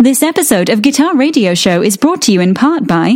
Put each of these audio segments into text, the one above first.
This episode of Guitar Radio Show is brought to you in part by...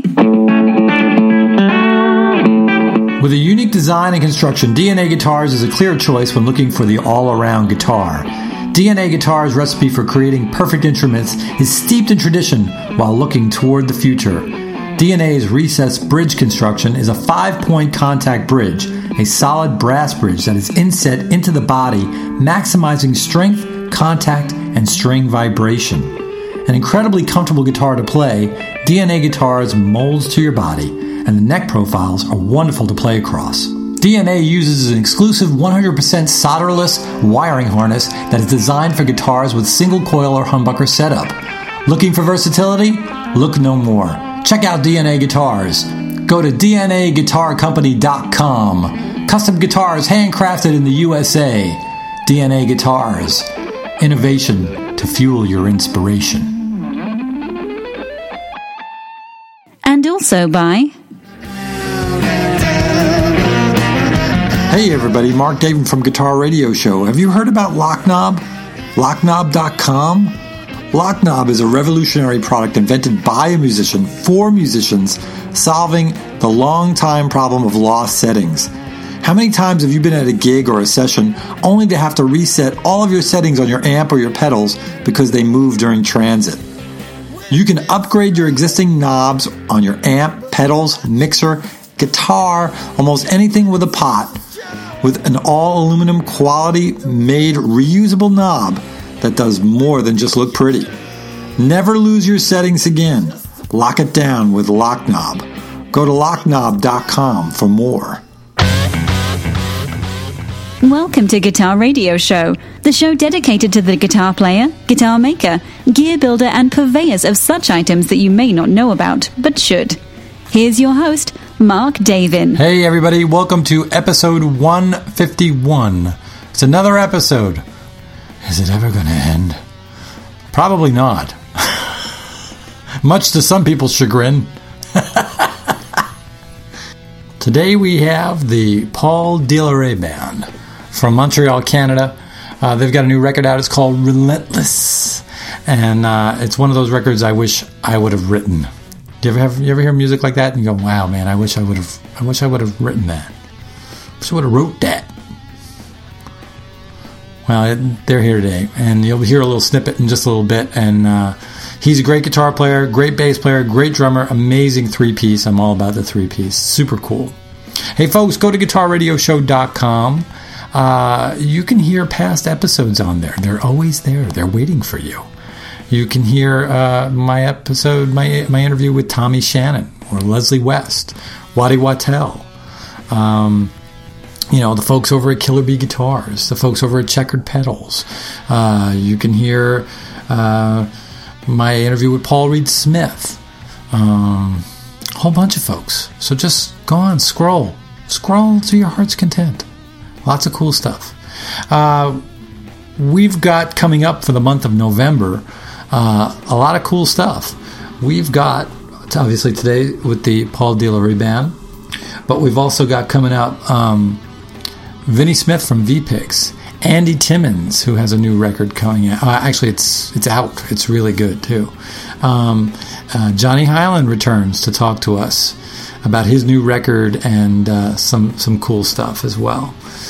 With a unique design and construction, DNA Guitars is a clear choice when looking for the all-around guitar. DNA Guitars' recipe for creating perfect instruments is steeped in tradition while looking toward the future. DNA's recessed bridge construction is a 5-point contact bridge, a solid brass bridge that is inset into the body, maximizing strength, contact, and string vibration. An incredibly comfortable guitar to play, DNA Guitars molds to your body, and the neck profiles are wonderful to play across. DNA uses an exclusive 100% solderless wiring harness that is designed for guitars with single coil or humbucker setup. Looking for versatility? Look no more. Check out DNA Guitars. Go to DNAGuitarCompany.com. Custom guitars handcrafted in the USA. DNA Guitars. Innovation to fuel your inspiration. And also by... Hey everybody, Mark Davin from Guitar Radio Show. Have you heard about Lockknob? Lockknob.com? Lockknob is a revolutionary product invented by a musician for musicians, solving the long-time problem of lost settings. How many times have you been at a gig or a session only to have to reset all of your settings on your amp or your pedals because they moved during transit? You can upgrade your existing knobs on your amp, pedals, mixer, guitar, almost anything with a pot, with an all-aluminum quality-made reusable knob that does more than just look pretty. Never lose your settings again. Lock it down with Lockknob. Go to lockknob.com for more. Welcome to Guitar Radio Show, the show dedicated to the guitar player, guitar maker, gear builder, and purveyors of such items that you may not know about, but should. Here's your host, Mark Davin. Hey everybody, welcome to episode 151. It's another episode. Is it ever going to end? Probably not. Much to some people's chagrin. Today we have the Paul DeLaRey Band from Montreal, Canada. They've got a new record out. It's called Relentless. And it's one of those records I wish I would have written. You ever hear music like that and you go, wow, man, I wish I would have written that. I wish I would have wrote that. Well, they're here today, and you'll hear a little snippet in just a little bit. And he's a great guitar player, great bass player, great drummer, amazing three-piece. I'm all about the three-piece. Super cool. Hey, folks, go to GuitarRadioShow.com. You can hear past episodes on there. They're always there. They're waiting for you. You can hear my interview with Tommy Shannon or Leslie West, Waddy Wattel. The folks over at Killer Bee Guitars, the folks over at Checkered Pedals. You can hear my interview with Paul Reed Smith. A whole bunch of folks. So just go on, scroll to your heart's content. Lots of cool stuff. We've got coming up for the month of November a lot of cool stuff. We've got, obviously today with the Paul DeLaRey Band, but we've also got coming out Vinnie Smith from V-Pix, Andy Timmons, who has a new record coming out. Actually, it's out. It's really good, too. Johnny Hyland returns to talk to us about his new record and some cool stuff as well.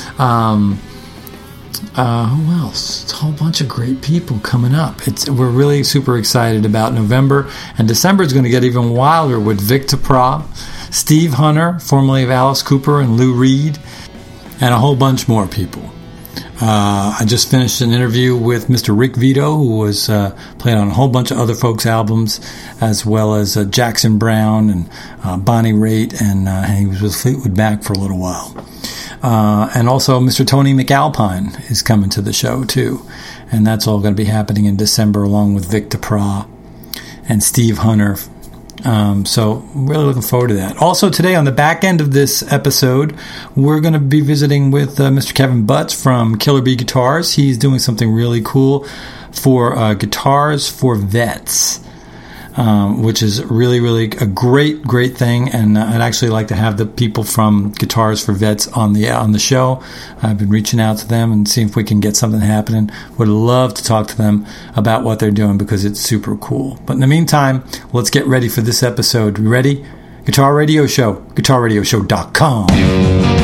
Who else? It's a whole bunch of great people coming up. We're really super excited about November, and December is going to get even wilder with Vic Duprat, Steve Hunter, formerly of Alice Cooper, and Lou Reed, and a whole bunch more people. I just finished an interview with Mr. Rick Vito, who was playing on a whole bunch of other folks' albums, as well as Jackson Browne and Bonnie Raitt, and he was with Fleetwood Mac for a little while. And also Mr. Tony McAlpine is coming to the show too, and that's all going to be happening in December along with Vic Duprat and Steve Hunter. So really looking forward to that. Also today on the back end of this episode, we're going to be visiting with Mr. Kevin Butts from Killer Bee Guitars. He's doing something really cool for Guitars for Vets. which is really, really a great thing. And I'd actually like to have the people from Guitars for Vets on the show. I've been reaching out to them and seeing if we can get something happening. Would love to talk to them about what they're doing because it's super cool. But in the meantime, let's get ready for this episode. You ready? Guitar Radio Show, guitarradioshow.com.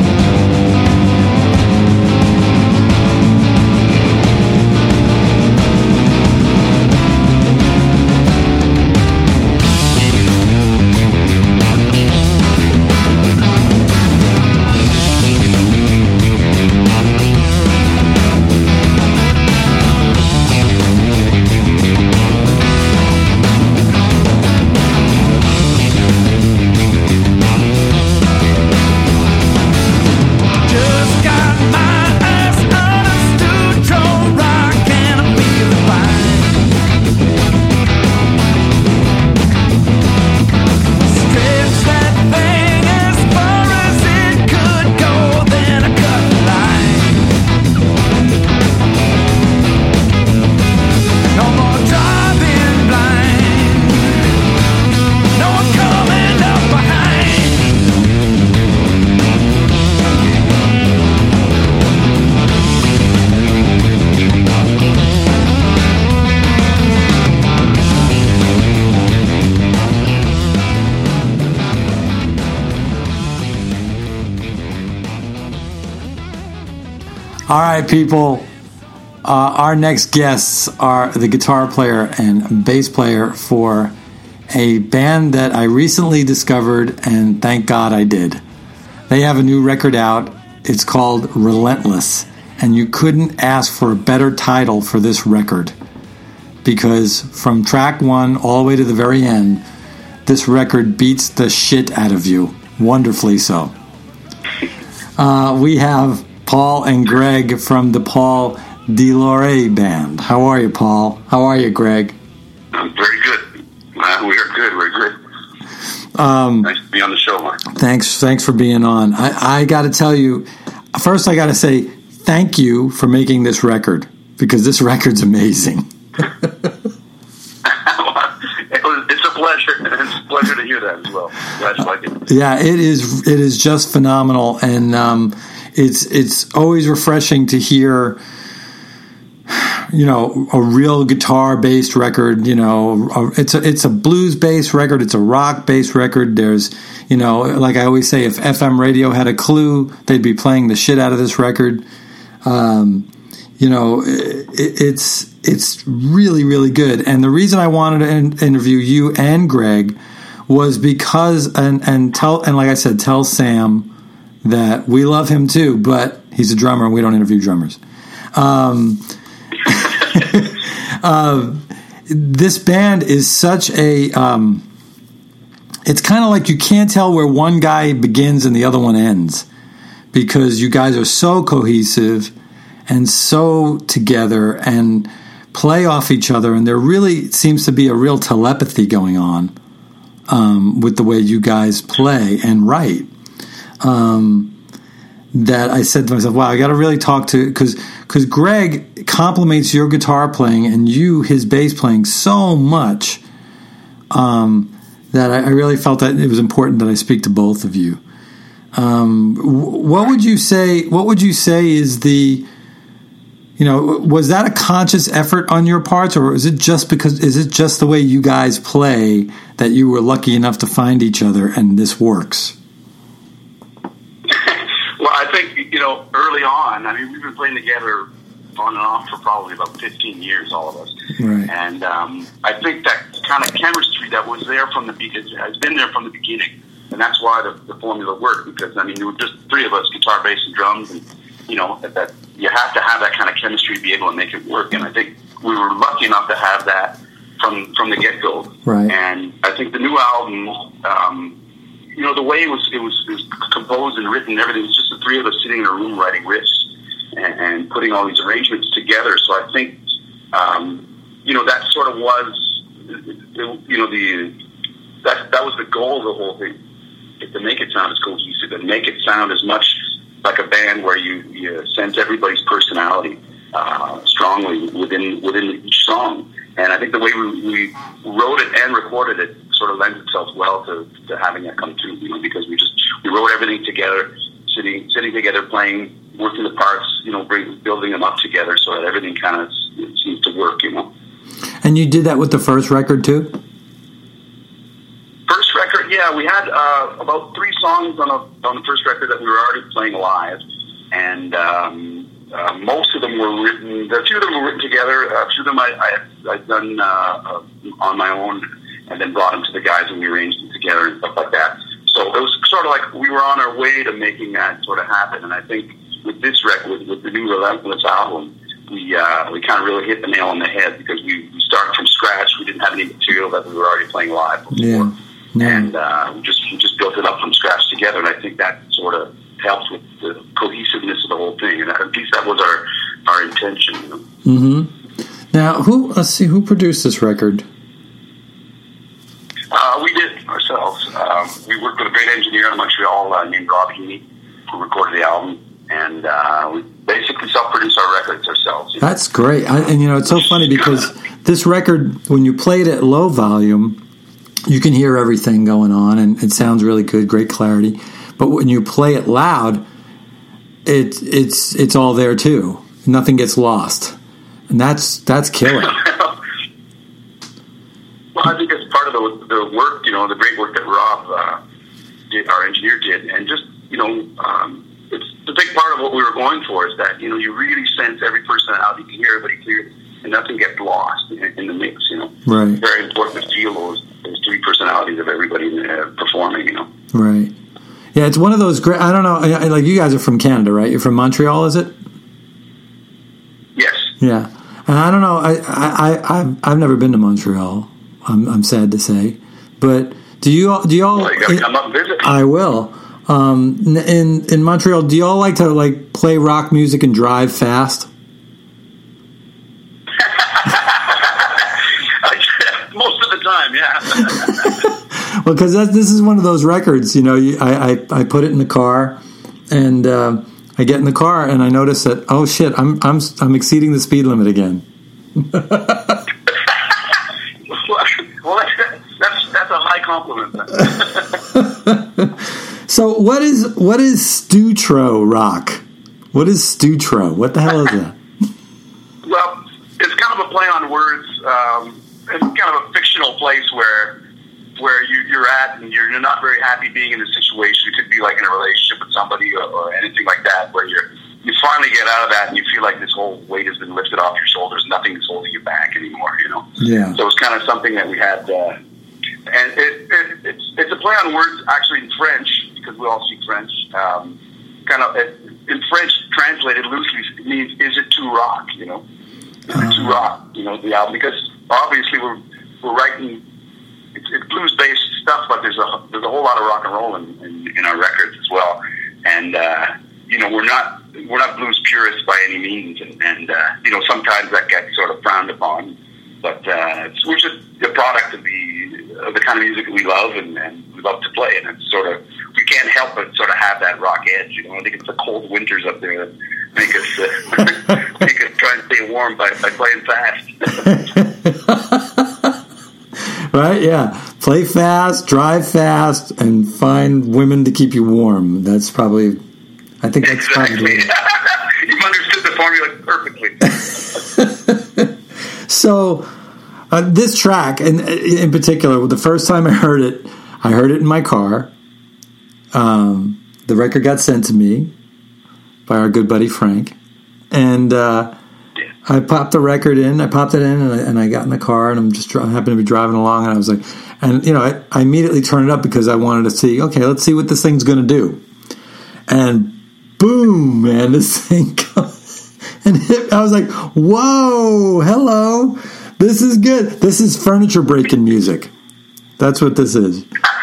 All right, people. Our next guests are the guitar player and bass player for a band that I recently discovered, and thank God I did. They have a new record out. It's called Relentless, and you couldn't ask for a better title for this record because from track 1 all the way to the very end, this record beats the shit out of you, wonderfully so. We have Paul and Greg from the Paul DeLore Band. How are you, Paul? How are you, Greg? I'm very good. We are good. We're good. Nice to be on the show, Mark. Thanks for being on. I got to tell you, first I got to say thank you for making this record because this record's amazing. It's a pleasure. It's a pleasure to hear that as well. Glad you like it. Yeah, it is. It is just phenomenal, and it's always refreshing to hear, a real guitar-based record. It's a blues-based record. It's a rock-based record. There's, like I always say, if FM radio had a clue, they'd be playing the shit out of this record. It's really, really good. And the reason I wanted to interview you and Greg was because, and like I said, tell Sam that we love him too, but he's a drummer and we don't interview drummers. This band is such a, it's kind of like you can't tell where one guy begins and the other one ends because you guys are so cohesive and so together and play off each other, and there really seems to be a real telepathy going on with the way you guys play and write. That I said to myself, wow, I got to really talk to, because Greg compliments your guitar playing and his bass playing so much that I really felt that it was important that I speak to both of you. What would you say is the, was that a conscious effort on your parts, or is it just the way you guys play that you were lucky enough to find each other and this works? Well, I think, early on, we've been playing together on and off for probably about 15 years, all of us. Right. And I think that kind of chemistry that was there has been there from the beginning. And that's why the formula worked, because, there were just three of us, guitar, bass, and drums, and, that you have to have that kind of chemistry to be able to make it work. And I think we were lucky enough to have that from the get-go. Right. And I think the new album, the way it was composed and written and everything, it was just the three of us sitting in a room writing riffs and putting all these arrangements together. So I think, that sort of was, that was the goal of the whole thing, to make it sound as cohesive and make it sound as much like a band where you sense everybody's personality strongly within each song. And I think the way we wrote it and recorded it sort of lends itself well to having that come true, you know, because we wrote everything together, sitting together, playing, working the parts, you know, building them up together so that everything kind of seems to work, you know. And you did that with the first record too? First record, yeah, we had about 3 songs on the first record that we were already playing live, and most of them were written. A few of them were written together. A few of them I'd done on my own, and then brought them to the guys and we arranged them together and stuff like that. So it was sort of like we were on our way to making that sort of happen. And I think with this record, with the new Relentless album, we kind of really hit the nail on the head because we started from scratch. We didn't have any material that we were already playing live before. Yeah. And we just built it up from scratch together, and I think that sort of helps with the cohesiveness of the whole thing. And at least that was our intention. You know? Mm-hmm. Now, who produced this record? We did ourselves. We worked with a great engineer in Montreal named Rob Heaney, who recorded the album, and we basically self-produced our records ourselves. You know? That's great. And you know, it's so funny because this record, when you play it at low volume, you can hear everything going on, and it sounds really good, great clarity. But when you play it loud, it's all there too. Nothing gets lost, and that's killer. Well, I think it's part of the work, you know, the great work that Rob did, our engineer did, and just, you know, it's the big part of what we were going for is that, you know, you really sense every personality, you can hear everybody clearly, and nothing gets lost in the mix, you know. Right. It's very important to feel those 3 personalities of everybody performing, you know. Right. Yeah, it's one of those great. I don't know. Like you guys are from Canada, right? You're from Montreal, is it? Yes. Yeah, and I don't know. I've never been to Montreal. I'm sad to say, but do you all? Well, you gotta come up and visit. I will. In Montreal, do you all like to play rock music and drive fast? Most of the time, yeah. Well, because this is one of those records, you know. I put it in the car, and I get in the car, and I notice that oh shit, I'm exceeding the speed limit again. Well, that's a high compliment. So what is Stutro rock? What is Stutro? What the hell is that? Well, it's kind of a play on words. It's kind of a fictional place where you're at, and you're not very happy being in a situation. It could be like in a relationship with somebody or anything like that, where you finally get out of that and you feel like this whole weight has been lifted off your shoulders. Nothing is holding you back anymore, you know? Yeah. So it's kind of something that we had, and it's a play on words actually in French, because we all speak French. Kind of in French, translated loosely, it means "is it too rock?" You know, is it too rock? You know, the album, because obviously we're writing it's blues based stuff, but there's a whole lot of rock and roll in our records as well. And you know, we're not blues purists by any means, and you know, sometimes that gets sort of frowned upon. But we're just a product of the kind of music that we love and we love to play, and it's sort of, we can't help but sort of have that rock edge. You know, I think it's the cold winters up there that make us try and stay warm by playing fast. Right? Yeah. Play fast, drive fast, and find women to keep you warm. That's probably, I think that's exactly. Probably. You've understood the formula perfectly. So, this track, in particular, the first time I heard it in my car. The record got sent to me by our good buddy Frank, and I popped the record in. I popped it in, and I got in the car, and I happened to be driving along, and I was like, and you know, I immediately turned it up because I wanted to see, okay, let's see what this thing's going to do, and boom, man, this thing goes, and I was like, whoa, hello, this is good. This is furniture breaking music. That's what this is.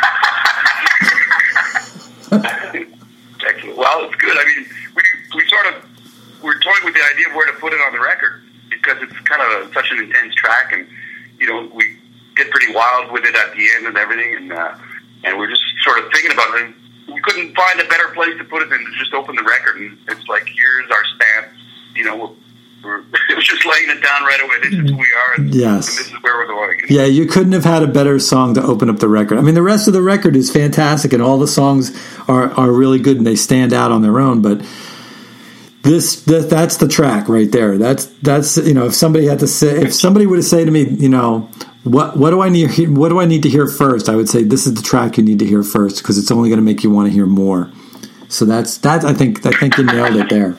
Well, it's good. I mean, we're toying with the idea of where to put it on the record, because it's kind of such an intense track, and you know, we get pretty wild with it at the end and everything, and we're just sort of thinking about it. And we couldn't find a better place to put it than to just open the record, and it's like, here's our stamp. You know, it was just laying it down right away. This is who we are, and yes, this is where we're going. Yeah, you couldn't have had a better song to open up the record. I mean, the rest of the record is fantastic, and all the songs are really good, and they stand out on their own. But that's the track right there. That's if somebody had to say, if somebody would have said to me, what do I need to hear first? I would say this is the track you need to hear first because it's only going to make you want to hear more. So that's I think you nailed it there.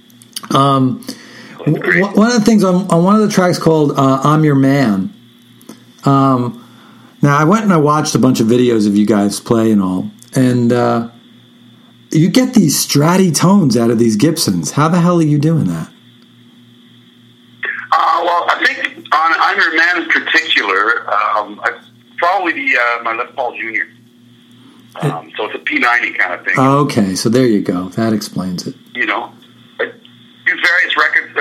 One of the things on one of the tracks called "I'm Your Man." Now I went and I watched a bunch of videos of you guys play and all, and you get these stratty tones out of these Gibsons. How the hell are you doing that? Well, I think on "I'm Your Man" in particular, probably my Les Paul Jr. So it's a P90 kind of thing. Okay, so there you go. That explains it. Use various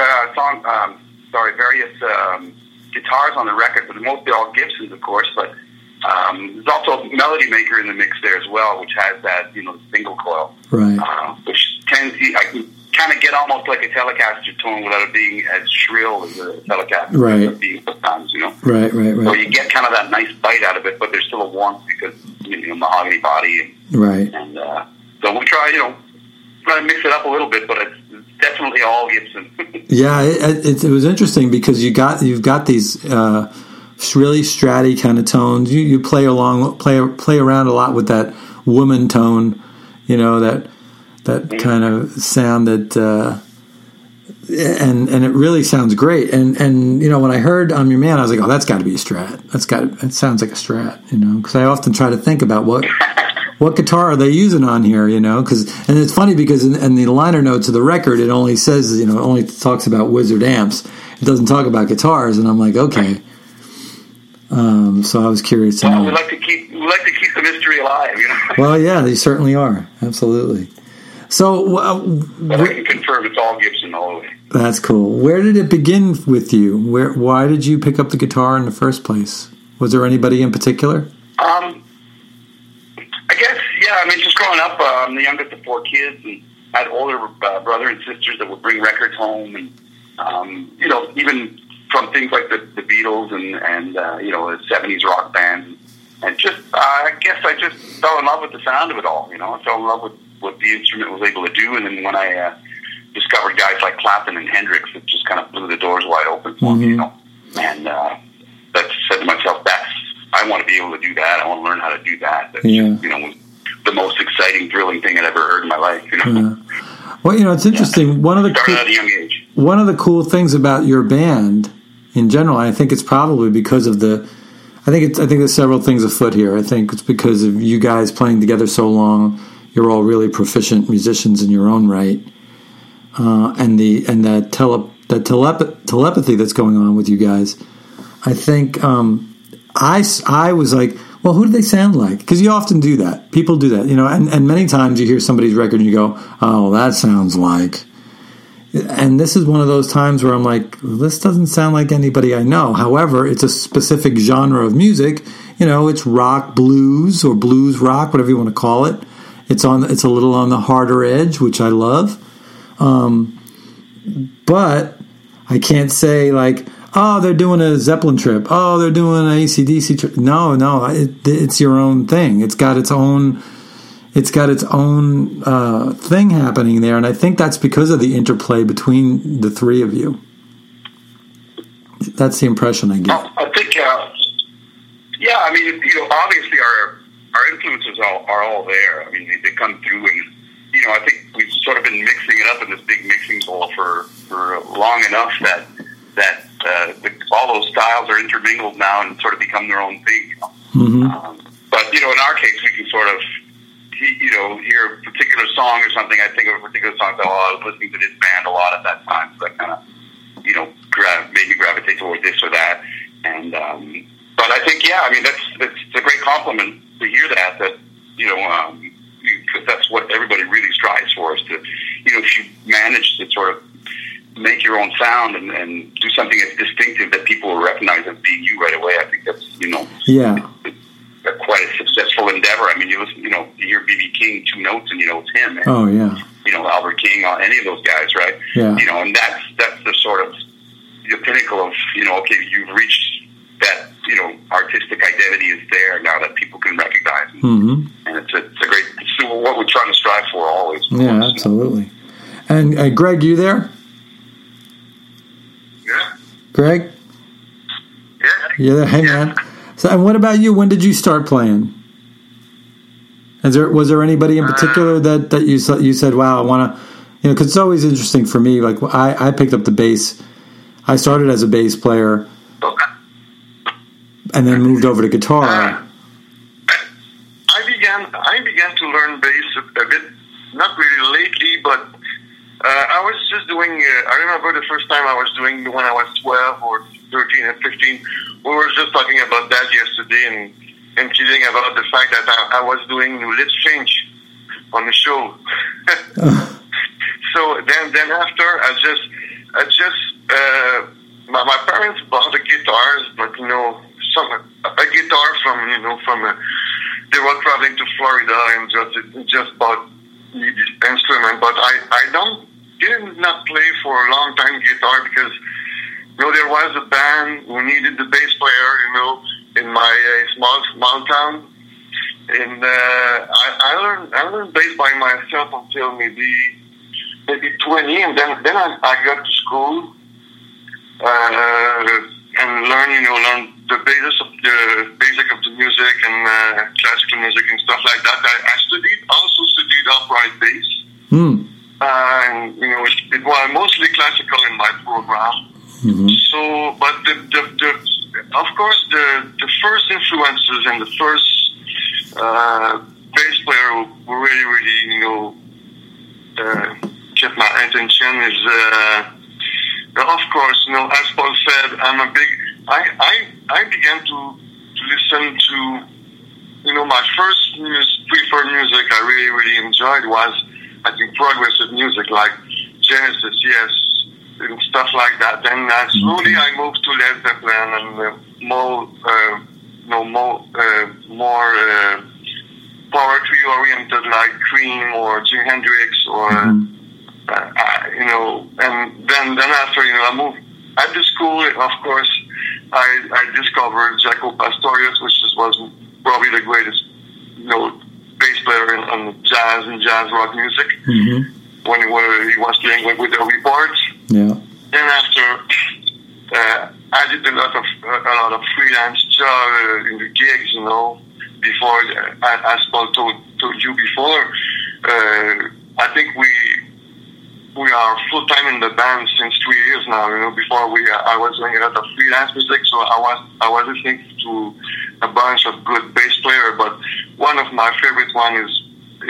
various guitars on the record, but mostly all Gibsons, of course. But there's also a Melody Maker in the mix there as well, which has that single coil, right? Which I can kind of get almost like a Telecaster tone without it being as shrill as a Telecaster, right? Being sometimes, Right. So you get kind of that nice bite out of it, but there's still a warmth because mahogany body, right? And so we try to mix it up a little bit, but it's definitely all Gibson. Yeah, it was interesting because you've got these really stratty kind of tones. You play around a lot with that woman tone, that kind of sound that, and it really sounds great. And when I heard "I'm Your Man," I was like, oh, that's got to be a Strat. It sounds like a Strat, because I often try to think about what guitar are they using on here, and it's funny because in the liner notes of the record, it only says, it only talks about Wizard amps. It doesn't talk about guitars, and I'm like, okay. So I was curious to know. We like to keep the mystery alive, Well, yeah, they certainly are. Absolutely. So, but I can confirm it's all Gibson all the way. That's cool. Where did it begin with you? Why did you pick up the guitar in the first place? Was there anybody in particular? I guess, yeah. Just growing up, I'm the youngest of 4 kids, and I had older brother and sisters that would bring records home, and even from things like the Beatles and the 70s rock bands, and just I guess I just fell in love with the sound of it all. I fell in love with what the instrument was able to do, and then when I discovered guys like Clapton and Hendrix, it just kind of blew the doors wide open for me. And that said to myself, I want to be able to do that. I want to learn how to do that. That's was the most exciting, thrilling thing I'd ever heard in my life. Yeah. Well, it's interesting. Started at a young age. One of the cool things about your band in general, I think it's probably because of I think there's several things afoot here. I think it's because of you guys playing together so long. You're all really proficient musicians in your own right, and that telepathy that's going on with you guys. I think I was like, well, who do they sound like? Because you often do that. People do that, and many times you hear somebody's record and you go, oh, that sounds like. And this is one of those times where I'm like, this doesn't sound like anybody I know. However, it's a specific genre of music. It's rock blues or blues rock, whatever you want to call it. It's a little on the harder edge, which I love. But I can't say like, oh, they're doing a Zeppelin trip. Oh, they're doing an AC/DC trip. No, it's your own thing. It's got its own thing happening there, and I think that's because of the interplay between the three of you. That's the impression I get. I think, obviously our influences are all there. They come through, and I think we've sort of been mixing it up in this big mixing bowl for long enough that all those styles are intermingled now and sort of become their own thing. But in our case, we can sort of hear a particular song or something. I think of a particular song. So, I was listening to this band a lot at that time, so that kind of made me gravitate toward this or that. And but I think it's a great compliment to hear that because that's what everybody really strives for, is to if you manage to sort of make your own sound and do something that's distinctive that people will recognize as being you right away. I think that's quite a successful endeavor. You listen, you hear B.B. King, 2 notes, and it's him. And, oh yeah. Albert King, any of those guys, right? Yeah. And that's the sort of the pinnacle of, okay, you've reached that, artistic identity is there now that people can recognize. Mm-hmm. And it's a great, it's what we're trying to strive for always. Yeah, absolutely. And Greg, you there? Yeah. Greg? Yeah. Yeah, hang on. So, and what about you? When did you start playing? Was there anybody in particular that you said, wow, I want to, because it's always interesting for me. Like I picked up the bass. I started as a bass player, and then moved over to guitar. I began to learn bass a bit, not really lately, but I was just doing. I remember the first time I was doing when I was 12 or 13 and 15. We were just talking about that yesterday and kidding about the fact that I was doing lip change on the show. So then after I just my parents bought the guitars, but a guitar from they were traveling to Florida and just bought the instrument. But I did not play for a long time guitar because there was a band who needed the bass player, in my small town, and I learned bass by myself until maybe 20, and then I got to school and learn the basic of the music and classical music and stuff like that. I also studied upright bass, and it was mostly classical in my program. Mm-hmm. So, but of course, the first influences and the first bass player who really kept my attention is, of course, as Paul said, I began to listen to, my first preferred music I really enjoyed was, I think, progressive music like Genesis, yes, and stuff like that. And slowly I moved to Led Zeppelin and more power trio oriented like Cream or Jimi Hendrix or and then after I moved at the school. Of course, I discovered Jaco Pastorius, which was probably the greatest bass player on jazz and jazz rock music. Mm-hmm. When he was playing with the Reports. Yeah. Then after, I did a lot of freelance job in the gigs, before, as Paul told you before, I think we are full time in the band since 3 years now. Before I was doing a lot of freelance music, so I was listening to a bunch of good bass players, but one of my favorite one is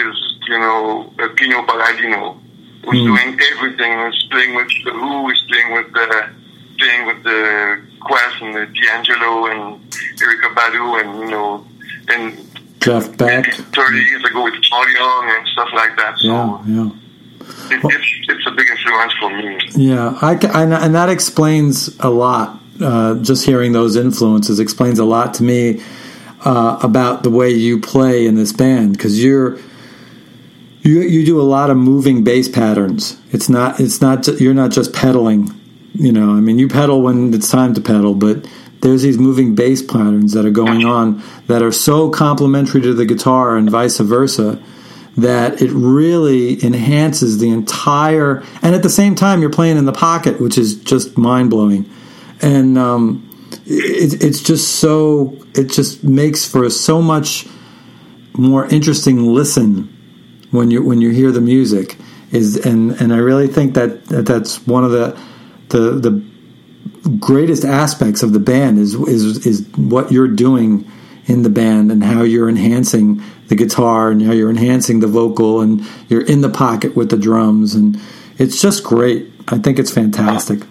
Pino Palladino, who's doing everything. He's playing with the Who, he's playing with the Quest and the D'Angelo and Erykah Badu and Jeff Beck 30 years ago with Paul Young and stuff like that. So it's a big influence for me. Yeah, and that explains a lot. Just hearing those influences explains a lot to me about the way you play in this band, because you do a lot of moving bass patterns. It's not you're not just pedaling. You pedal when it's time to pedal, but there's these moving bass patterns that are going on that are so complementary to the guitar and vice versa that it really enhances the entire. And at the same time, you're playing in the pocket, which is just mind blowing. And it's just so. It just makes for so much more interesting listen when you hear the music and I really think that's one of the greatest aspects of the band is what you're doing in the band and how you're enhancing the guitar and how you're enhancing the vocal and you're in the pocket with the drums, and it's just great. I think it's fantastic.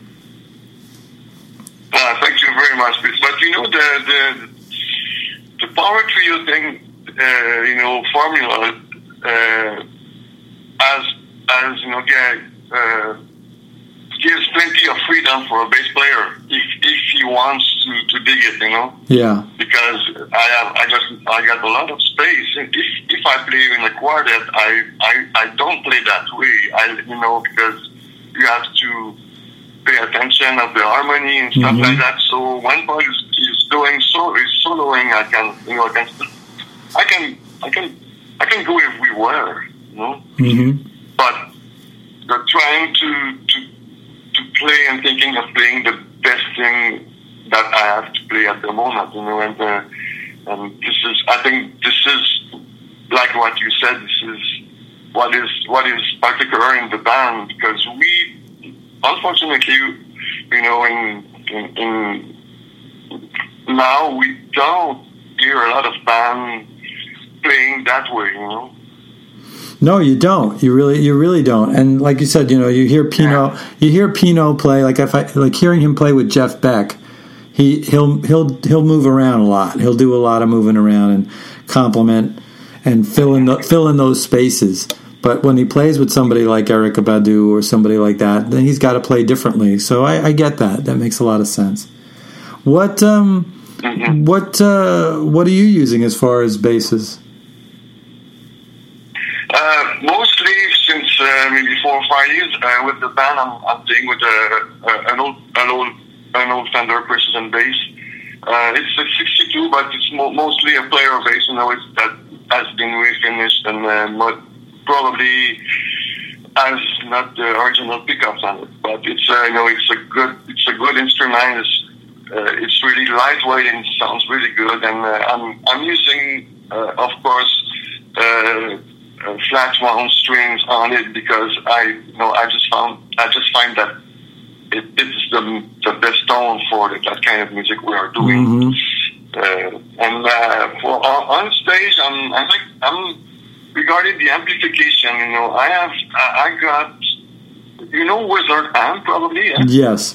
Thank you very much. But the power trio thing, formula. Gives plenty of freedom for a bass player if he wants to dig it, Yeah. Because I got a lot of space. If I play in a quartet, I don't play that way. Because you have to pay attention of the harmony and stuff like that. So when Paul is soloing, I can go everywhere, you know. But trying to play and thinking of playing the best thing that I have to play at the moment, you know. And I think this is like what you said. This is what is particular in the band, because we, unfortunately, you know, in now we don't hear a lot of bands playing that way, you know. No, you don't. You really don't. And like you said, you know, you hear Pino play. Like hearing him play with Jeff Beck, he'll move around a lot. He'll do a lot of moving around and compliment and fill in those spaces. But when he plays with somebody like Erykah Badu or somebody like that, then he's got to play differently. So I get that. That makes a lot of sense. What are you using as far as basses? Mostly since maybe 4 or 5 years with the band, I'm playing with an old Fender Precision bass. It's a 62, but it's mostly a player bass. You know, that has been refinished and probably has not the original pickups on it. But it's it's a good instrument. It's really lightweight and sounds really good. And I'm using of course flat wound strings on it because I just find that it's the best tone for that kind of music we are doing. For on stage, I'm regarding the amplification. You know, I got Wizard amp probably. Yeah? Yes.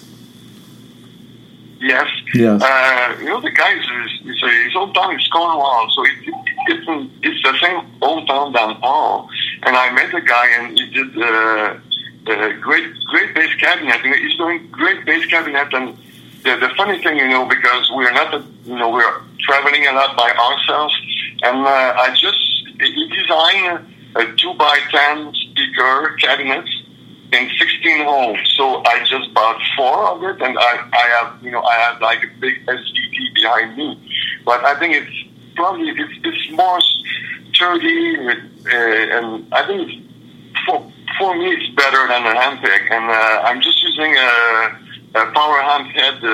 Yes. Yes. The guy his hometown is Cornwall, so it's the same hometown than Paul. And I met a guy, and he did great bass cabinet. He's doing great bass cabinet, and the funny thing, because we're we're traveling a lot by ourselves, and he designed a 2x10 speaker cabinet in 16 holes. So I just bought 4 of it, and I have like a big SVT behind me. But I think it's more sturdy, and I think for me it's better than an Ampeg. And I'm just using a power amp head,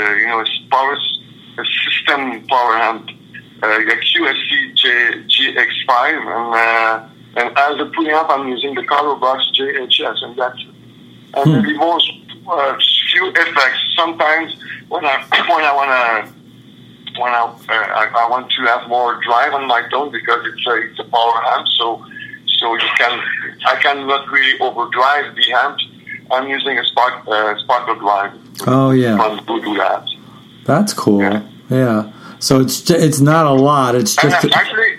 a system power amp, a QSC GX5, and as a preamp, I'm using the Carlo Box JHS, and that's it. And maybe most few effects. Sometimes when I want to have more drive on my tone because it's a power amp, so I cannot really overdrive the amp. I'm using a Sparkle drive. Oh yeah, to do that. That's cool. Yeah. So it's not a lot. It's just actually.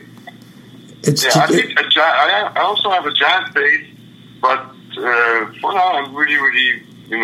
I also have a jazz bass, but for now I'm really, really,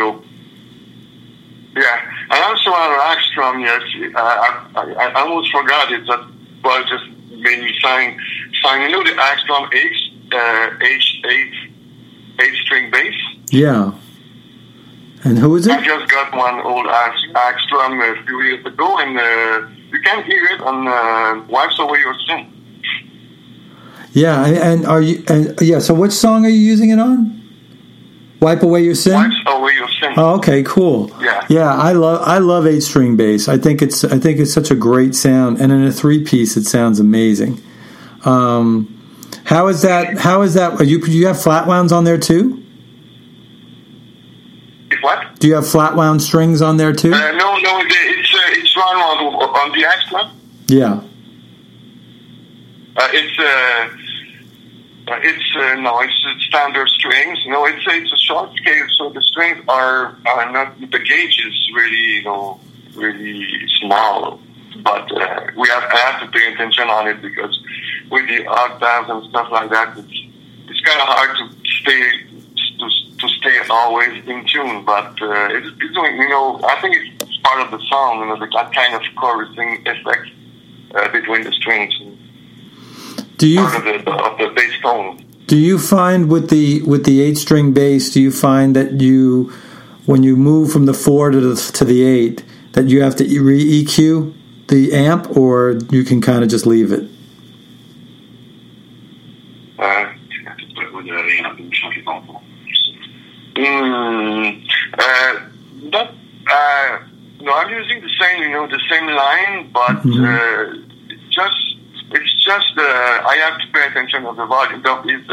I also have an Axtrom. Yes, I almost forgot it. That was just made me sign. The Axtrom H8 string bass. Yeah. And who is it? I just got one old Axtrom a few years ago, and you can hear it on "Wipes Away Your Sin." Yeah, and so which song are you using it on? Wipe Away Your Sin? Wipes Away Your Sin. Oh, okay, cool. Yeah. Yeah, I love 8-string bass. I think it's such a great sound, and in a 3-piece it sounds amazing. How is that? Do you have flat wounds on there too? What? Do you have flat wound strings on there too? No, it's round on the Axtrom. Yeah. It's standard strings. It's a short scale, so the strings are not, the gauge is really, really small. But I have to pay attention on it because with the octaves and stuff like that, it's kind of hard to stay always in tune. But it's doing, I think it's part of the song, that kind of chorusing effect between the strings. Part of the bass tone. Do you find with the 8-string bass, do you find that you when you move from the 4 to the 8 that you have to re-EQ the amp, or you can kind of just leave it? No, I'm using the same line, but it's just I have to pay attention to the volume.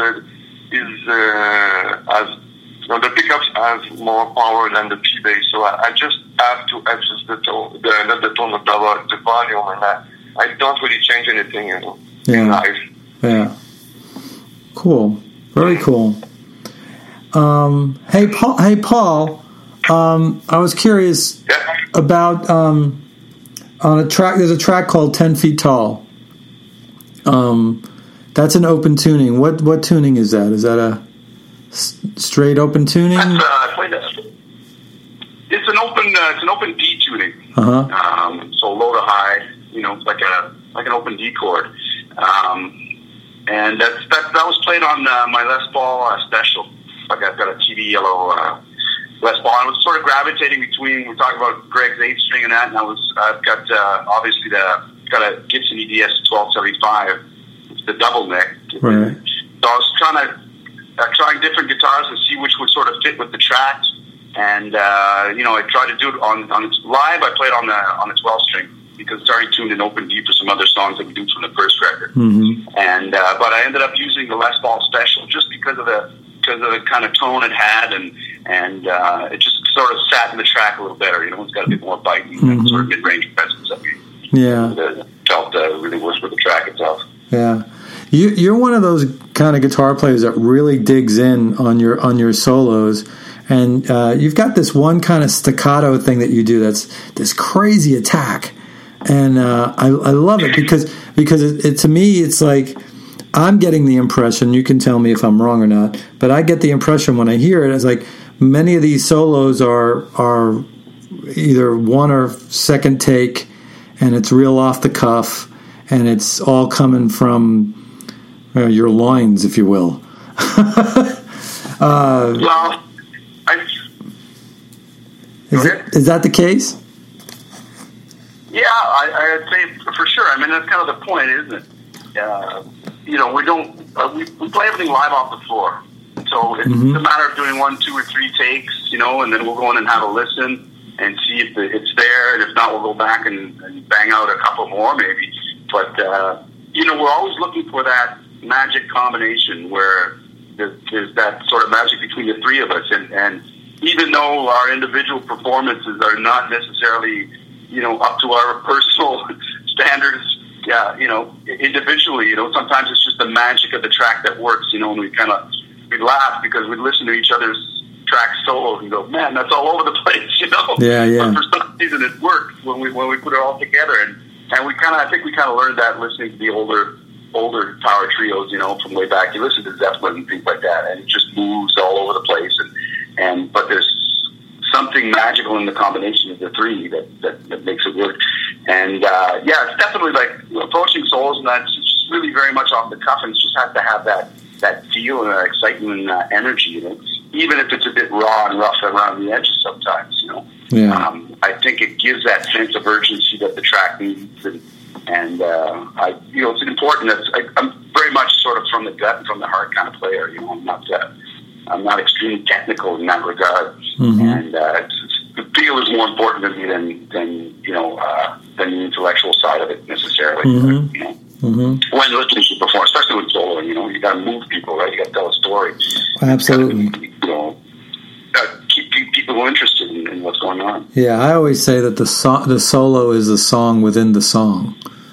The pickups have more power than the P-Bass, so I just have to adjust the tone of the volume, and I don't really change anything in live. Yeah. Cool. Very cool. Hey, Paul. I was curious about on a track. There's a track called 10 Feet Tall. That's an open tuning. What tuning is that? Is that a straight open tuning? It's an open D tuning. So low to high. Like an open D chord. And that was played on my Les Paul special. Like I've got a TV yellow Les Paul. I was sort of gravitating between. We're talking about Greg's 8-string and that, and I've got obviously got a Gibson EDS 1275. It's the double neck. Right. So I was trying different guitars to see which would sort of fit with the track, and I tried to do it on live. I played on the 12-string. Because it's already tuned in open D for some other songs that we do from the first record, and but I ended up using the Les Paul special just because of the kind of tone it had, and it just sort of sat in the track a little better. It's got a bit more bite and sort of mid-range presence that we felt really works with the track itself. Yeah, you're one of those kind of guitar players that really digs in on your solos. And you've got this one kind of staccato thing that you do that's this crazy attack. And I love it because it to me it's like I'm getting the impression, you can tell me if I'm wrong or not, but I get the impression when I hear it, it's like many of these solos are either one or second take, and it's real off the cuff, and it's all coming from your loins, if you will. Is that the case? Yeah, I'd say for sure. I mean, that's kind of the point, isn't it? We play everything live off the floor. So it's a matter of doing 1, 2, or 3 takes, and then we'll go in and have a listen and see if it's there. And if not, we'll go back and bang out a couple more maybe. But, we're always looking for that magic combination where there's that sort of magic between the three of us. And even though our individual performances are not necessarily up to our personal standards, individually, sometimes it's just the magic of the track that works, and we laugh because we listen to each other's track solos and go, man, that's all over the place, Yeah. But for some reason it worked when we put it all together, and I think we kind of learned that listening to the older power trios, from way back. You listen to Zeppelin and things like that, and it just moves all over the place, but there's something magical in the combination of the three that makes it work. And it's definitely like approaching solos, and that's just really very much off the cuff, and it just has to have that feel and that excitement and that energy, even if it's a bit raw and rough around the edges sometimes, I think it gives that sense of urgency that the track needs, and it's important that I'm very much sort of from the gut and from the heart kind of player. I'm not extremely technical in that regard, and the feel is more important to me than the intellectual side of it necessarily. When listening to perform, especially with solo, you got to move people, right? You got to tell a story. Absolutely. Keep people interested in what's going on. Yeah, I always say that the solo is the song within the song.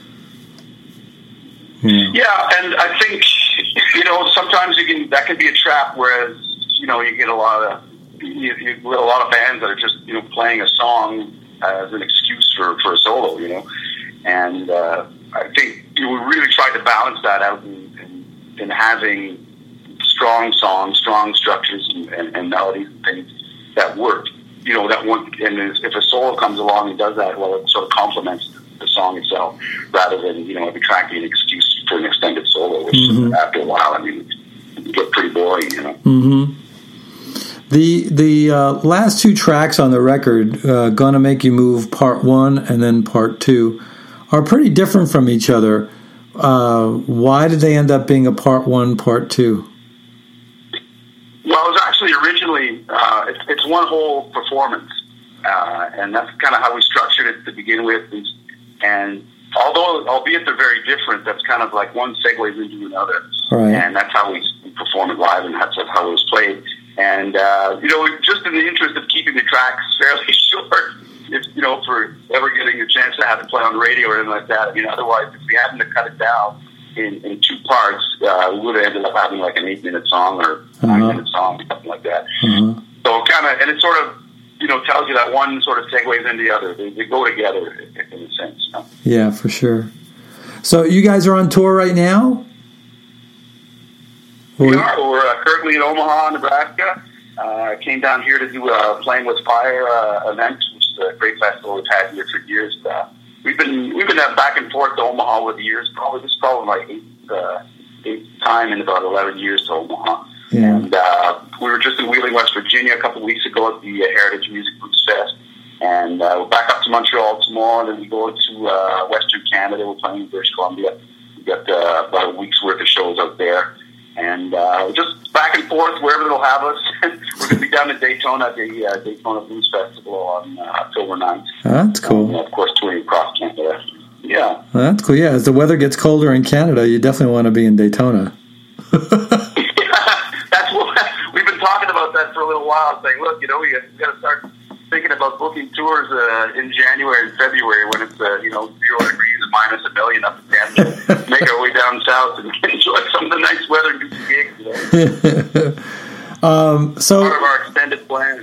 Yeah, and I think sometimes that can be a trap. Whereas you get a lot of bands that are just playing a song as an excuse for a solo, and I think we really tried to balance that out in having strong songs, strong structures, and melodies and things that work. And if a solo comes along and does that, well, it sort of complements the song itself, rather than every track being an excuse for an extended solo, which after a while, it can get pretty boring. The last two tracks on the record, Gonna Make You Move Part 1 and then Part 2, are pretty different from each other. Why did they end up being a Part 1, Part 2? Well, it was actually originally, it's one whole performance. And that's kind of how we structured it to begin with. And albeit they're very different, that's kind of like one segues into another. Right. And that's how we perform it live, and that's how it was played. And, just in the interest of keeping the tracks fairly short, if, for ever getting a chance to have it play on the radio or anything like that. I mean, otherwise, if we hadn't to cut it down in two parts, we would have ended up having like an 8-minute song or 9-minute song, something like that. Uh-huh. So and it sort of, tells you that one sort of segues into the other. They go together in a sense. Yeah, for sure. So you guys are on tour right now? We are. We're currently in Omaha, Nebraska. Came down here to do a Playing with Fire event, which is a great festival we've had here for years. We've been back and forth to Omaha with the years. This is probably my eighth time in about 11 years to Omaha. Yeah. And we were just in Wheeling, West Virginia a couple of weeks ago at the Heritage Music Roots Fest. And we're back up to Montreal tomorrow, and then we go to Western Canada. We're playing in British Columbia. We've got about a week's worth of shows out there. And just back and forth wherever they'll have us. We're going to be down in Daytona at the Daytona Blues Festival on October 9th. That's cool. And, of course, touring across Canada. Yeah. That's cool. Yeah, as the weather gets colder in Canada, you definitely want to be in Daytona. That's what we've been talking about that for a little while, saying, look, we got to start thinking about booking tours in January and February when it's 0 degrees and minus a million up in Canada. Make our way down south and enjoy some of the nice weather and do some gigs. So part of our extended plan.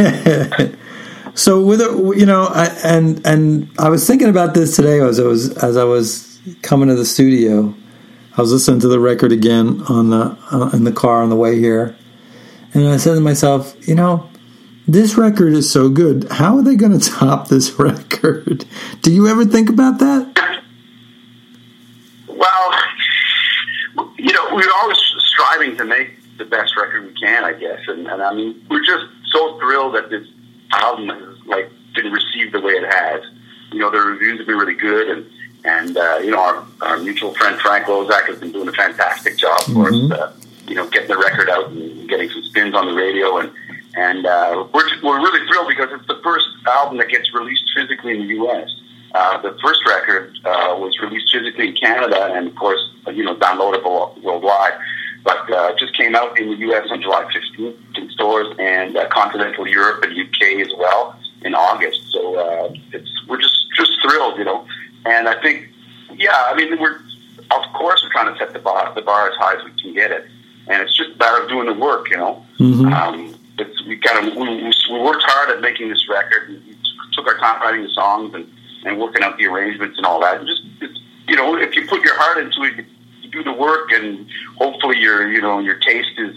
So with and I was thinking about this today as I was coming to the studio. I was listening to the record again in the car on the way here, and I said to myself, this record is so good. How are they going to top this record? Do you ever think about that? Well, we're always striving to make the best record we can, I guess. And I mean, we're just so thrilled that this album has been received the way it has. The reviews have been really good, and our mutual friend Frank Lozak has been doing a fantastic job for us. Getting the record out and getting some spins on the radio, and we're really thrilled because it's the first album that gets released physically in the U.S. The first record was released physically in Canada, and of course, downloadable worldwide. But it just came out in the U.S. on July 15th in stores, and continental Europe and UK as well in August. So we're just thrilled, And I think, we're trying to set the bar as high as we can get it, and it's just a matter of doing the work, Mm-hmm. We worked hard at making this record. We took our time writing the songs and working out the arrangements and all that. And if you put your heart into it, you do the work, and hopefully your taste is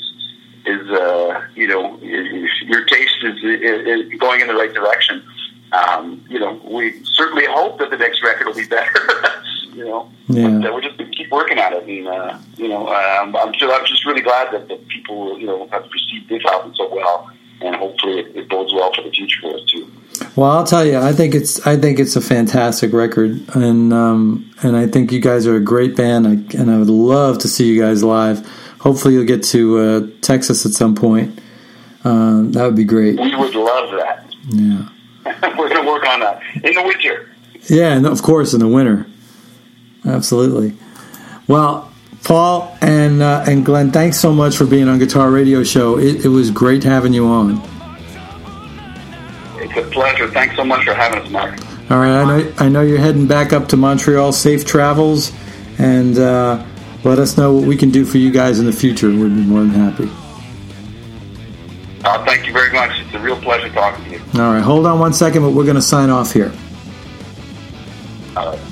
going in the right direction. We certainly hope that the next record will be better. Yeah. But we're just going to keep working at it, and I'm just really glad that the people have received this album so well, and hopefully it bodes well for the future for us too. Well, I'll tell you, I think it's a fantastic record, and I think you guys are a great band, and I would love to see you guys live. Hopefully, you'll get to Texas at some point. That would be great. We would love that. Yeah, we're going to work on that in the winter. Yeah, and of course in the winter. Absolutely. Well, Paul and Glenn, thanks so much for being on Guitar Radio Show. It was great having you on. It's a pleasure. Thanks so much for having us, Mark. All right, I know you're heading back up to Montreal. Safe travels, and let us know what we can do for you guys in the future. We'd be more than happy. Thank you very much. It's a real pleasure talking to you. All right, hold on one second, but we're going to sign off here. All right.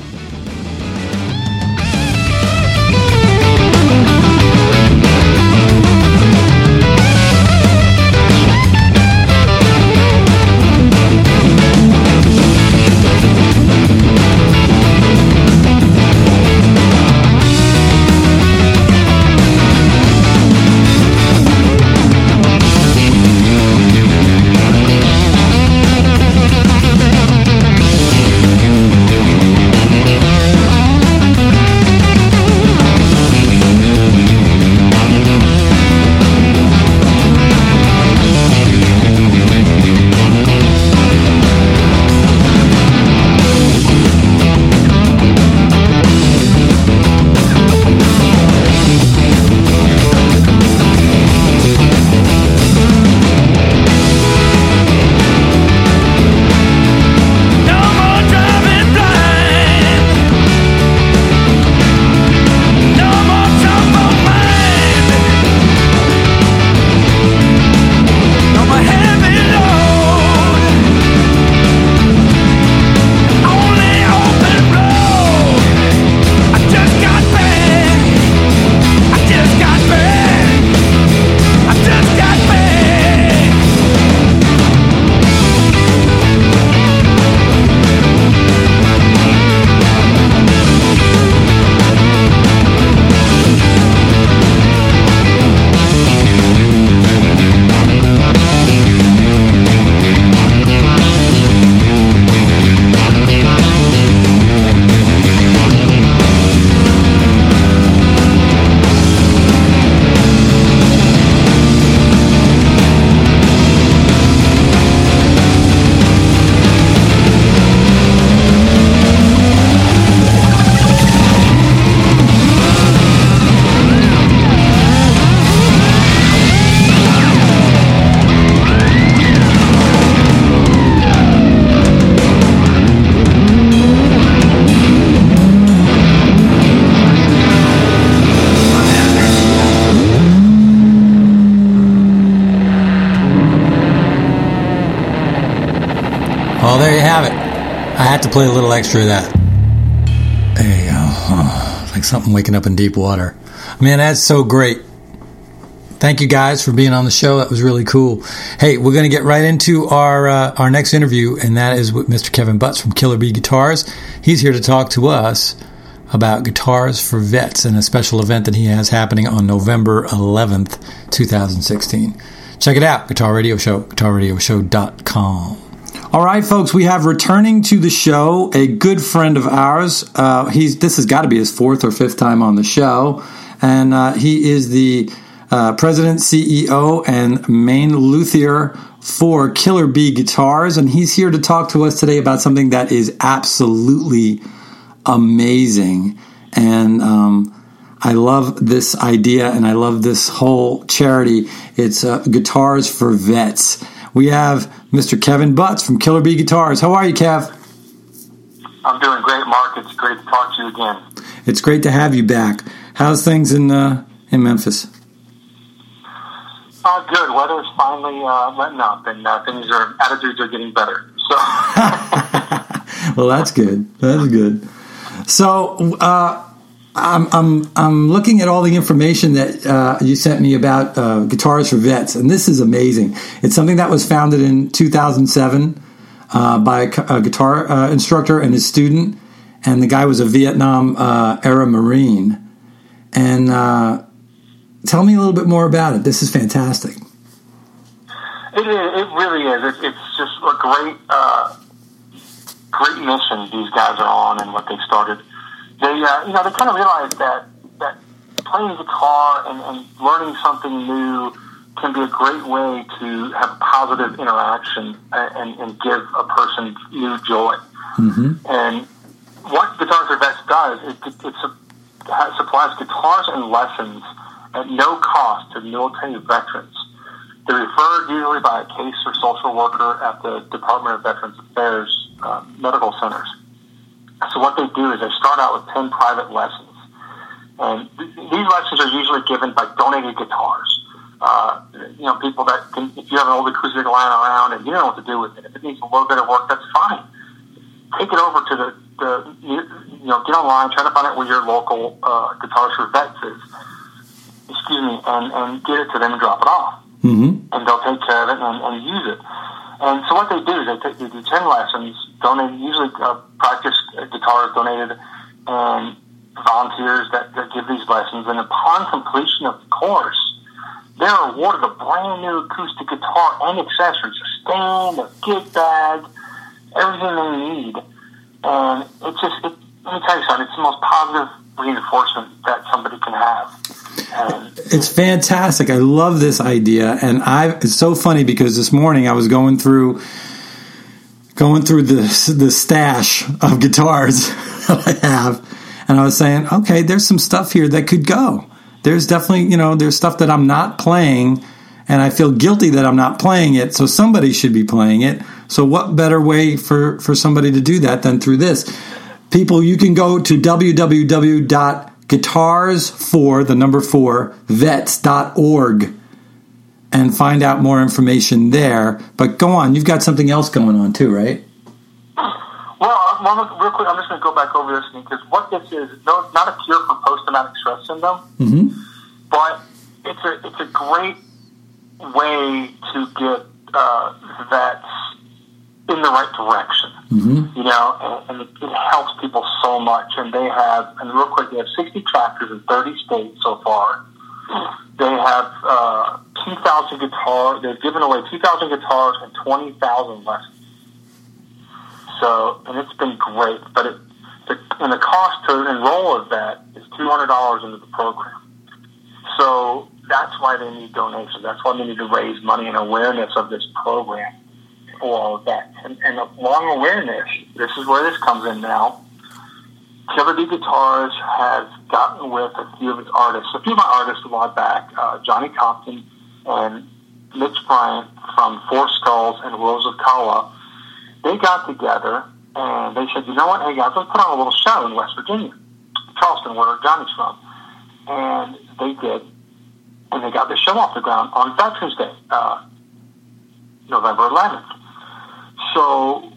play a little extra of that. There you go. Oh, it's like something waking up in deep water. Man, that's so great. Thank you guys for being on the show. That was really cool. Hey, we're going to get right into our next interview, and that is with Mr. Kevin Butts from Killer Bee Guitars. He's here to talk to us about Guitars for Vets and a special event that he has happening on November 11th, 2016. Check it out, Guitar Radio Show, guitarradioshow.com. All right, folks, we have returning to the show a good friend of ours. This has got to be his fourth or fifth time on the show, and he is the President, CEO, and main luthier for Killer Bee Guitars, and he's here to talk to us today about something that is absolutely amazing. And I love this idea, and I love this whole charity. It's Guitars for Vets. We have Mr. Kevin Butts from Killer Bee Guitars. How are you, Kev? I'm doing great, Mark. It's great to talk to you again. It's great to have you back. How's things in Memphis? Good. Weather's finally letting up, and attitudes are getting better. So, well, that's good. That's good. So, I'm looking at all the information that you sent me about Guitars for Vets, and this is amazing. It's something that was founded in 2007 by a guitar instructor and his student, and the guy was a Vietnam era Marine. And tell me a little bit more about it. This is fantastic. It really is. It's just a great mission these guys are on, and what they started. They kind of realized that playing guitar and learning something new can be a great way to have a positive interaction and give a person new joy. Mm-hmm. And what Guitars for Vets does is it supplies guitars and lessons at no cost to military veterans. They're referred usually by a case or social worker at the Department of Veterans Affairs medical centers. So what they do is they start out with 10 private lessons. And these lessons are usually given by donated guitars. People that can, if you have an old acoustic lying around and you don't know what to do with it, if it needs a little bit of work, that's fine. Take it over to get online, try to find out where your local Guitars for Vets is. And get it to them and drop it off. Mm-hmm. And they'll take care of it and use it. And so what they do is they do 10 lessons, donated, usually practice guitars donated, and volunteers that give these lessons. And upon completion of the course, they're awarded a brand new acoustic guitar and accessories, a stand, a gig bag, everything they need. And let me tell you something, it's the most positive reinforcement that somebody can have. It's fantastic. I love this idea, and it's so funny because this morning I was going through the stash of guitars that I have, and I was saying, okay, there's some stuff here that could go. There's definitely, there's stuff that I'm not playing, and I feel guilty that I'm not playing it, so somebody should be playing it. So what better way for somebody to do that than through this? People, you can go to www.guitars4vets.org and find out more information there. But go on, you've got something else going on too, right? Well, real quick, I'm just going to go back over this because what this is, no, it's not a cure for post-traumatic stress syndrome, mm-hmm. but it's a great way to get vets in the right direction, mm-hmm. And it helps people so much. And they have 60 tractors in 30 states so far. They have 2,000 guitars. They've given away 2,000 guitars and 20,000 lessons. So, and it's been great. But the cost to enroll of that is $200 into the program. So that's why they need donations. That's why they need to raise money and awareness of this program. For all of that. And along awareness, this is where this comes in now. Killer Bee Guitars has gotten with a few of its artists. A few of my artists a while back, Johnny Compton and Mitch Bryant from Four Skulls and Rose of Kawa, they got together and they said, you know what, hey guys, let's put on a little show in West Virginia, Charleston, where Johnny's from. And they did. And they got the show off the ground on Veterans Day, November 11th. So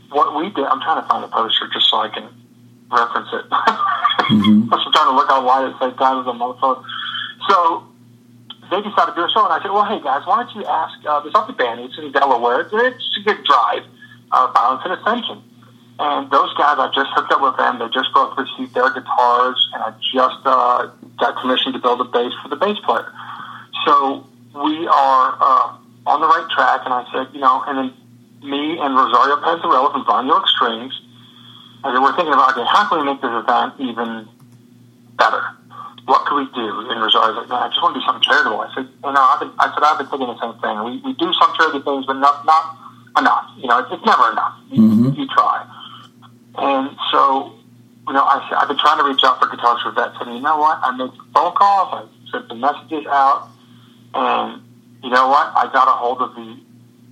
what we did, I'm trying to find the poster just so I can reference it. I'm trying to look online at the same time as I'm on the phone. So they decided to do a show, and I said, well, hey, guys, why don't you ask this other band? It's in Delaware. It's a good drive, Violence and Ascension. And those guys, I just hooked up with them. They just both received their guitars, and I just got commissioned to build a bass for the bass player. So we are on the right track, and I said, you know, and then me and Rosario Panzarella from Von York Strings, I said, we're thinking about, okay, how can we make this event even better? What can we do? And Rosario's like, man, I just want to do something charitable. I said, you know, I've been thinking the same thing. We do some charity things, but not enough. You know, it's never enough. You try. And so, you know, I've been trying to reach out for Guitars for Vets, and you know what? I made some phone calls, I sent the messages out, and you know what? I got a hold of the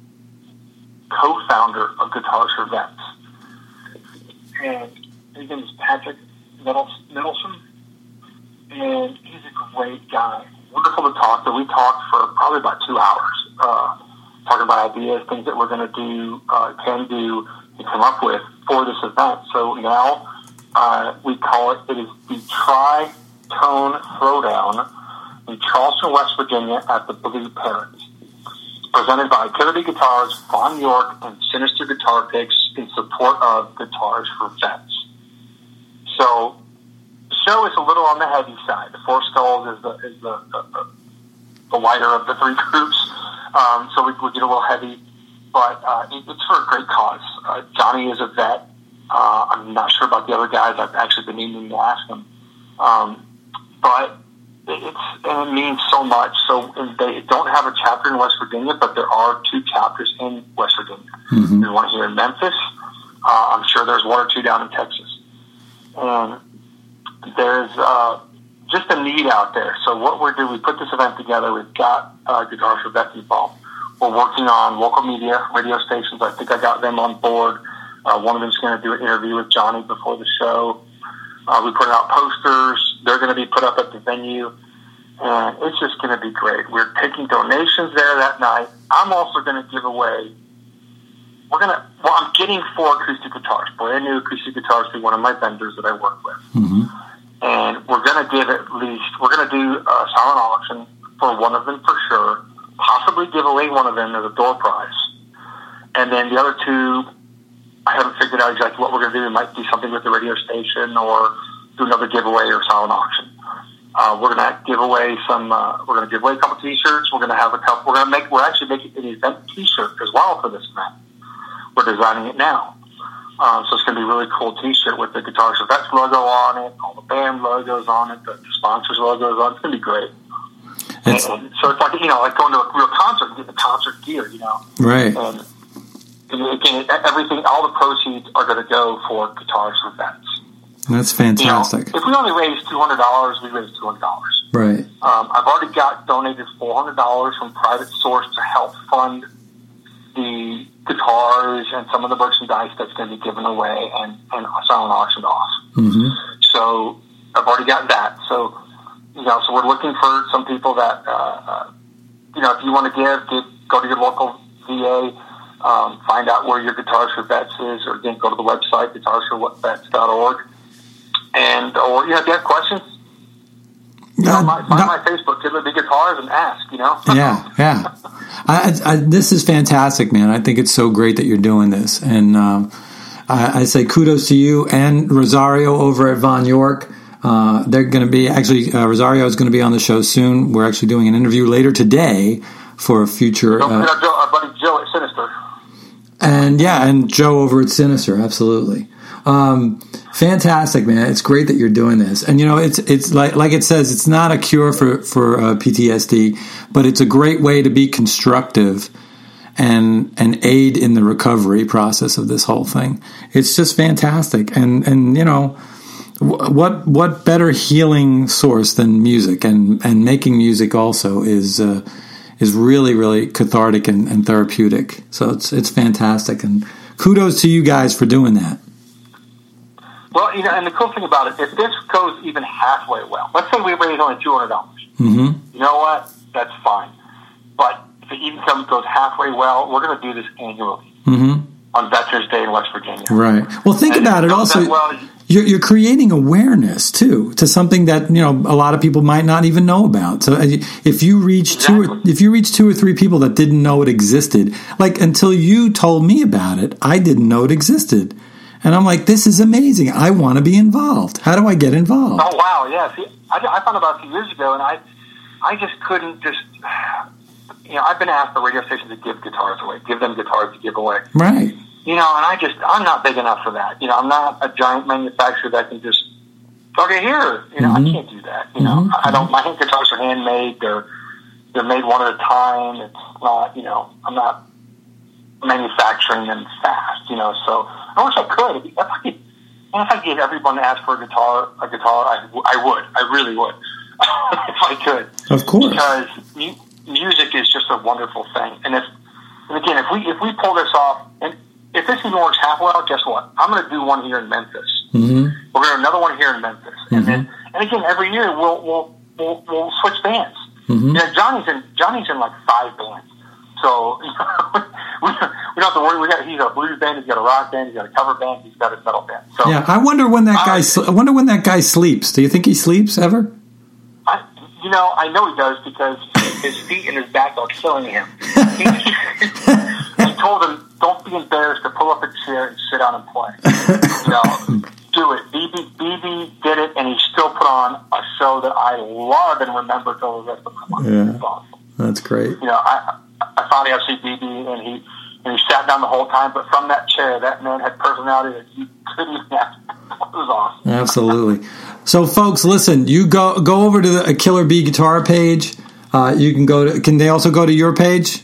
co-founder of Guitars for Vets, and his name is Patrick Middleton, and he's a great guy. Wonderful to talk to. We talked for probably about 2 hours, talking about ideas, things that we're going to do, can do, and come up with for this event. So now we call it is the Tri-Tone Throwdown in Charleston, West Virginia at the Blue Parrots. Presented by Kennedy Guitars, Von York, and Sinister Guitar Picks in support of Guitars for Vets. So the show is a little on the heavy side. The Four Skulls is the lighter of the three groups. So we get a little heavy. But it's for a great cause. Johnny is a vet. I'm not sure about the other guys. I've actually been needing to ask them. But it means so much. So they don't have a chapter in West Virginia, but there are 2 chapters in West Virginia. There's one here in Memphis. I'm sure there's 1 or 2 down in Texas. And there's just a need out there. So what we're doing, we put this event together. We've got Guitars for Vets involved. We're working on local media, radio stations. I think I got them on board. One of them's going to do an interview with Johnny before the show. We put out posters. They're going to be put up at the venue. And it's just going to be great. We're taking donations there that night. I'm also going to give away, I'm getting 4 acoustic guitars, brand new acoustic guitars through one of my vendors that I work with. And we're going to we're going to do a silent auction for one of them for sure. Possibly give away one of them as a door prize. And then the other 2, I haven't figured out exactly what we're going to do. We might do something with the radio station or do another giveaway or silent auction. We're going to give away a couple T-shirts. We're going to have a couple. We're actually making an event T-shirt as well for this event. We're designing it now. So it's going to be a really cool T-shirt with the Guitars for Vets logo on it, all the band logos on it, the sponsors logos on it. It's going to be great. And so it's like, you know, like going to a real concert and getting the concert gear, you know. Right. And again, everything, all the proceeds are going to go for Guitars for Vets. That's fantastic. You know, if we only raise $200, we raise $200. Right. I've already got donated $400 from private source to help fund the guitars and some of the merchandise that's going to be given away and silent auctioned off. So I've already got that. So, you know, so we're looking for some people that, you know, if you want to give, go to your local VA, find out where your Guitars for Vets is, or again, go to the website, guitarsforvets.org. Or, you know, if you have questions, find my Facebook, Kid Libby Guitars, and ask, you know? Yeah. This is fantastic, man. I think it's so great that you're doing this. And I say kudos to you and Rosario over at Von York. They're going to be, Rosario is going to be on the show soon. We're actually doing an interview later today for a future. Our buddy Joe at Sinister. And Joe over at Sinister, absolutely. Fantastic, man. It's great that you're doing this. And, you know, it's like it says, it's not a cure for PTSD, but it's a great way to be constructive and aid in the recovery process of this whole thing. It's just fantastic. And you know, what better healing source than music, and making music also is really, really cathartic and therapeutic. So it's fantastic, and kudos to you guys for doing that. Well, you know, and the cool thing about it, if this goes even halfway well, let's say we raise only $200. You know what? That's fine. But if it even goes halfway well, we're going to do this annually. on Veterans Day in West Virginia. Right. Well, think about it also. You're creating awareness too to something that a lot of people might not even know about. So if you reach two or three people that didn't know it existed, like until you told me about it, I didn't know it existed, and I'm like, this is amazing. I want to be involved. How do I get involved? Oh wow, yeah. See, I found out a few years ago, and I just couldn't just. I've been asked the radio station to give guitars away, give them guitars to give away. Right. And I'm not big enough for that. I'm not a giant manufacturer that can just, okay, here. I can't do that. I don't, my hand guitars are handmade. They're made one at a time. It's not, I'm not manufacturing them fast, so I wish I could. If I gave everyone to ask for a guitar, I would. I really would. If I could. Of course. Because music is just a wonderful thing. And again, if we pull this off, and if this even works half well, guess what? I'm going to do one here in Memphis. We're going to do another one here in Memphis, and again, every year we'll switch bands. Johnny's in like 5 bands, so we don't have to worry. He's got a blues band, he's got a rock band, he's got a cover band, he's got a metal band. So yeah, I wonder when that guy sleeps. Do you think he sleeps ever? I know he does because his feet and his back are killing him. I told him, don't be embarrassed to pull up a chair and sit down and play. Do it. BB did it, and he still put on a show that I love and remember till the rest of my life. Yeah, it's awesome. That's great. I finally got to see BB, and he sat down the whole time, but from that chair, that man had personality that you couldn't even ask. It was awesome. Absolutely. So, folks, listen. You go over to the Killer Bee Guitar page. You can go to. Can they also go to your page?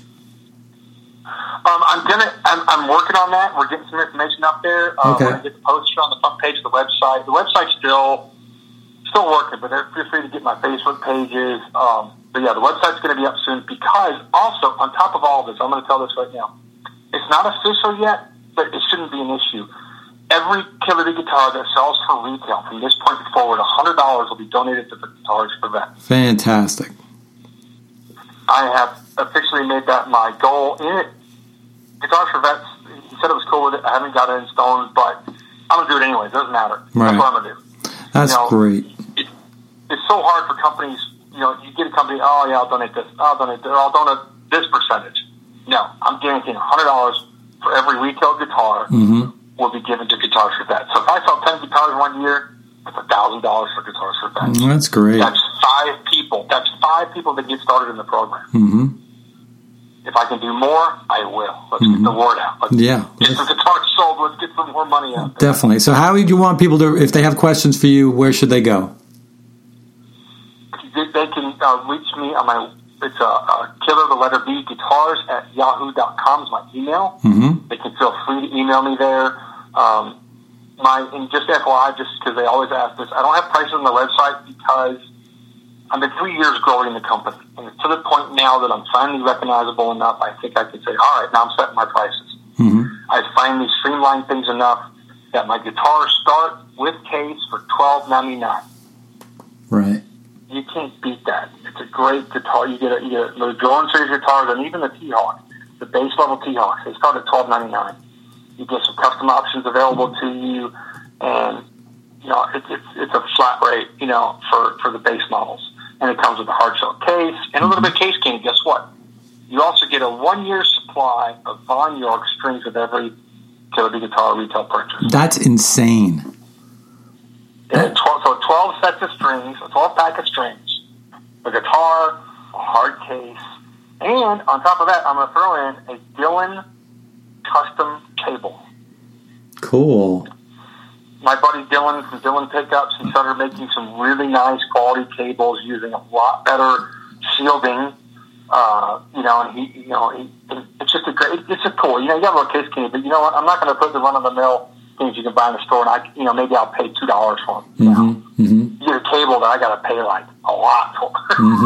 I'm working on that. We're getting some information up there. Okay. We're going to get the poster on the front page of the website. The website's still working, but feel free to get my Facebook pages. But yeah, the website's going to be up soon because also on top of all of this, I'm going to tell this right now. It's not official yet, but it shouldn't be an issue. Every Killer Bee guitar that sells for retail from this point forward, $100 will be donated to the Guitars for Vets. Fantastic. I have officially made that my goal. Guitars for Vets, he said it was cool with it. I haven't got it in stone, but I'm going to do it anyways. It doesn't matter. Right. That's what I'm going to do. That's great. It's so hard for companies. You get a company, oh, yeah, I'll donate this. I'll donate this percentage. No, I'm guaranteeing $100 for every retail guitar will be given to Guitars for Vets. So if I sell 10 guitars one year, that's $1,000 for Guitars for Vets. That's great. That's 5 people. That's 5 people that get started in the program. If I can do more, I will. Let's get the word out. Let's get some guitars sold. Let's get some more money out there. Definitely. So how would you want people to, if they have questions for you, where should they go? They can reach me on my, it's Killer, the letter B, guitars at yahoo.com is my email. They can feel free to email me there. And just FYI, just because they always ask this, I don't have prices on the website because I've been 3 years growing the company. And it's to the point now that I'm finally recognizable enough. I think I can say, all right, now I'm setting my prices. I've finally streamlined things enough that my guitars start with case for $12.99. Right. You can't beat that. It's a great guitar. You get the Drone Series guitars and even the T-Hawk, the base level T-Hawks. They start at $12.99. You get some custom options available to you, and it's a flat rate, for the base models. And it comes with a hard shell case and a little bit of case candy. Guess what? You also get a 1-year supply of Von York strings with every Killer Bee guitar retail purchase. That's insane. Yeah, 12 sets of strings, a 12-pack of strings, a guitar, a hard case, and on top of that, I'm going to throw in a Dylan custom cable. Cool. My buddy Dylan from Dylan Pickups, he started making some really nice quality cables using a lot better shielding. And it's just it's a cool. You got a little case candy, but you know what? I'm not going to put the run-of-the-mill things you can buy in the store, and maybe I'll pay $2 for them. You get a cable that I got to pay like a lot for,